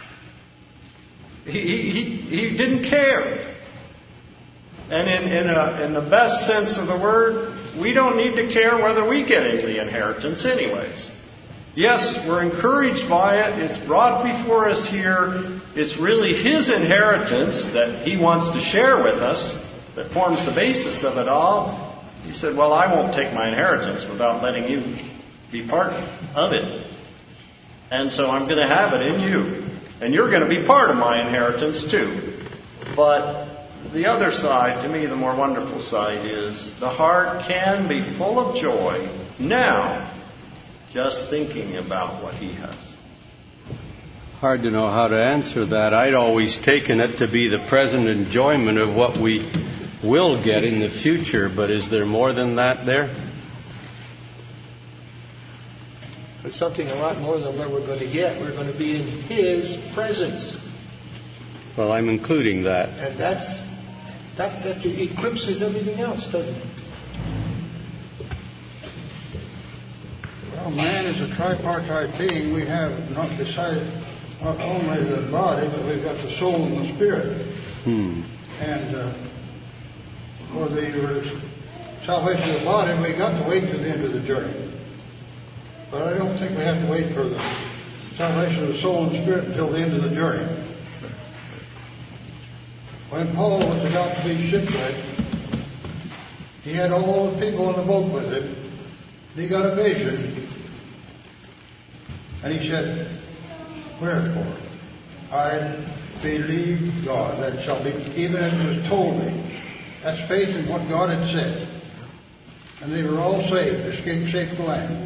He, he, he didn't care. And in, in, a, in the best sense of the word, we don't need to care whether we get into the inheritance anyways. Yes, we're encouraged by it. It's brought before us here. it's really His inheritance that He wants to share with us that forms the basis of it all. He said, well, I won't take my inheritance without letting you be part of it. And so I'm going to have it in you. And you're going to be part of my inheritance too. But the other side, to me, the more wonderful side, is the heart can be full of joy now just thinking about what He has. Hard to know how to answer that. I'd always taken it to be the present enjoyment of what we will get in the future, but is there more than that there? But something a lot more than what we're going to get. We're going to be in His presence. Well, I'm including that. And that's that, that eclipses everything else, doesn't it? Well, man is a tripartite being. We have not decided not only the body, but we've got the soul and the spirit. Hmm. And uh, for the salvation of the body, we've got to wait to the end of the journey. But I don't think we have to wait for the salvation of the soul and spirit until the end of the journey. When Paul was about to be shipwrecked, he had all the people on the boat with him. And he got a vision. And he said, wherefore? I believe God. That shall be, even as it was told me. That's faith in what God had said. And they were all saved, escaped safe to land.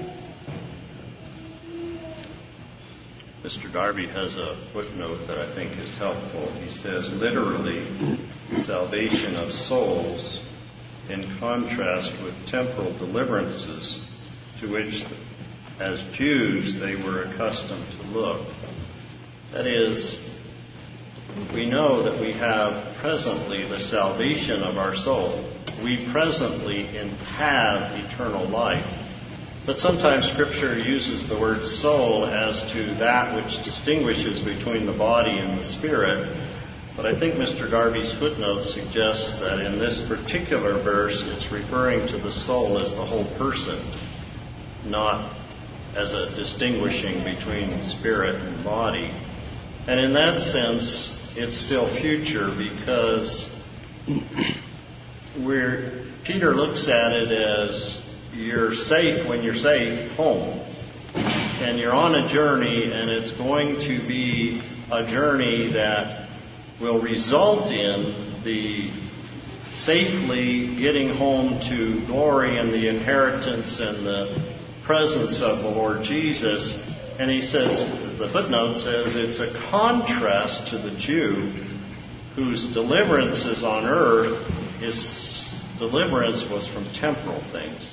Mister Darby has a footnote that I think is helpful. He says, literally, salvation of souls in contrast with temporal deliverances to which, as Jews, they were accustomed to look. That is, we know that we have presently the salvation of our soul. We presently have eternal life. But sometimes Scripture uses the word soul as to that which distinguishes between the body and the spirit. But I think Mister Darby's footnote suggests that in this particular verse, it's referring to the soul as the whole person, not as a distinguishing between spirit and body. And in that sense, it's still future because we're, Peter looks at it as you're safe when you're safe home. And you're on a journey, and it's going to be a journey that will result in the safely getting home to glory and the inheritance and the presence of the Lord Jesus. And he says, as the footnote says, it's a contrast to the Jew whose deliverances on earth, his deliverance was from temporal things.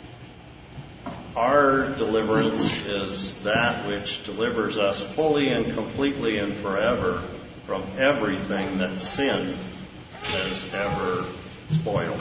Our deliverance is that which delivers us fully and completely and forever from everything that sin has ever spoiled.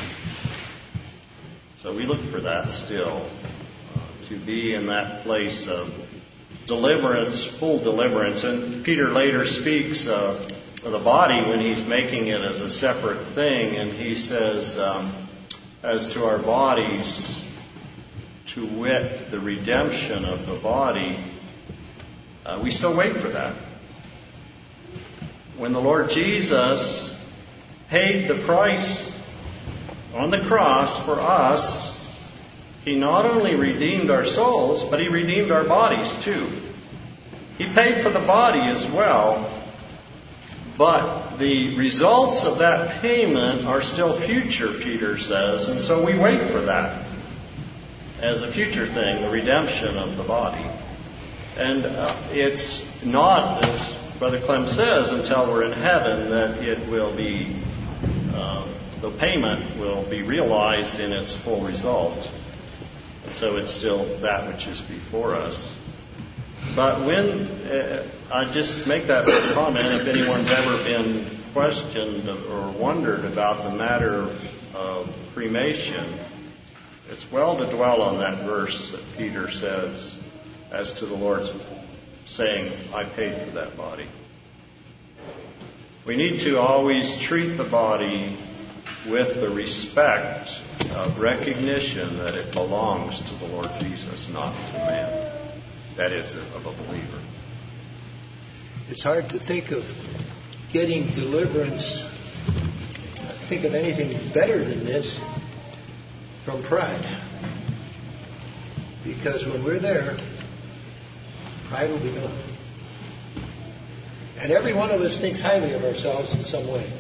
So we look for that still, uh, to be in that place of deliverance, full deliverance. And Peter later speaks of the body when he's making it as a separate thing, and he says, um, as to our bodies, to wit, the redemption of the body, uh, we still wait for that. When the Lord Jesus paid the price on the cross for us, He not only redeemed our souls, but He redeemed our bodies too. He paid for the body as well, but the results of that payment are still future, Peter says, and so we wait for that as a future thing, the redemption of the body. And uh, it's not, as Brother Clem says, until we're in heaven that it will be, uh, the payment will be realized in its full result. And so it's still that which is before us. But when, uh, I just make that comment, if anyone's ever been questioned or wondered about the matter of cremation, it's well to dwell on that verse that Peter says as to the Lord's saying, I paid for that body. We need to always treat the body with the respect of recognition that it belongs to the Lord Jesus, not to man. That is, of a believer. it's hard to think of getting deliverance, think of anything better than this, from pride. Because when we're there, pride will be gone. And every one of us thinks highly of ourselves in some way.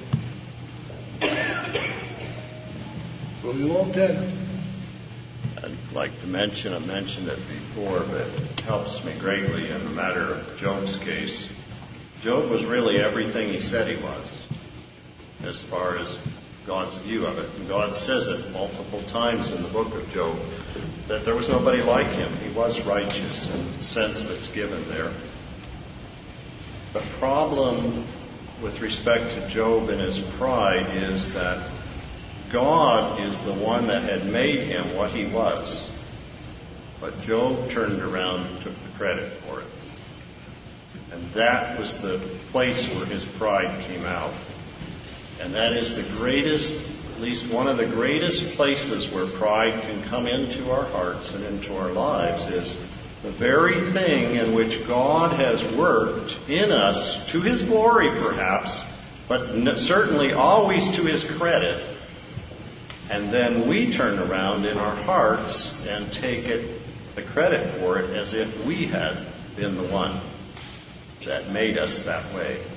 But we won't then. I'd like to mention, I mentioned it before, but it helps me greatly in the matter of Job's case. Job was really everything he said he was, as far as God's view of it. And God says it multiple times in the book of Job, that there was nobody like him. He was righteous in the sense that's given there. The problem with respect to Job and his pride is that God is the one that had made him what he was. But Job turned around and took the credit for it. And that was the place where his pride came out. And that is the greatest, at least one of the greatest places where pride can come into our hearts and into our lives, is the very thing in which God has worked in us, to His glory perhaps, but certainly always to His credit. And then we turn around in our hearts and take it, the credit for it, as if we had been the one that made us that way.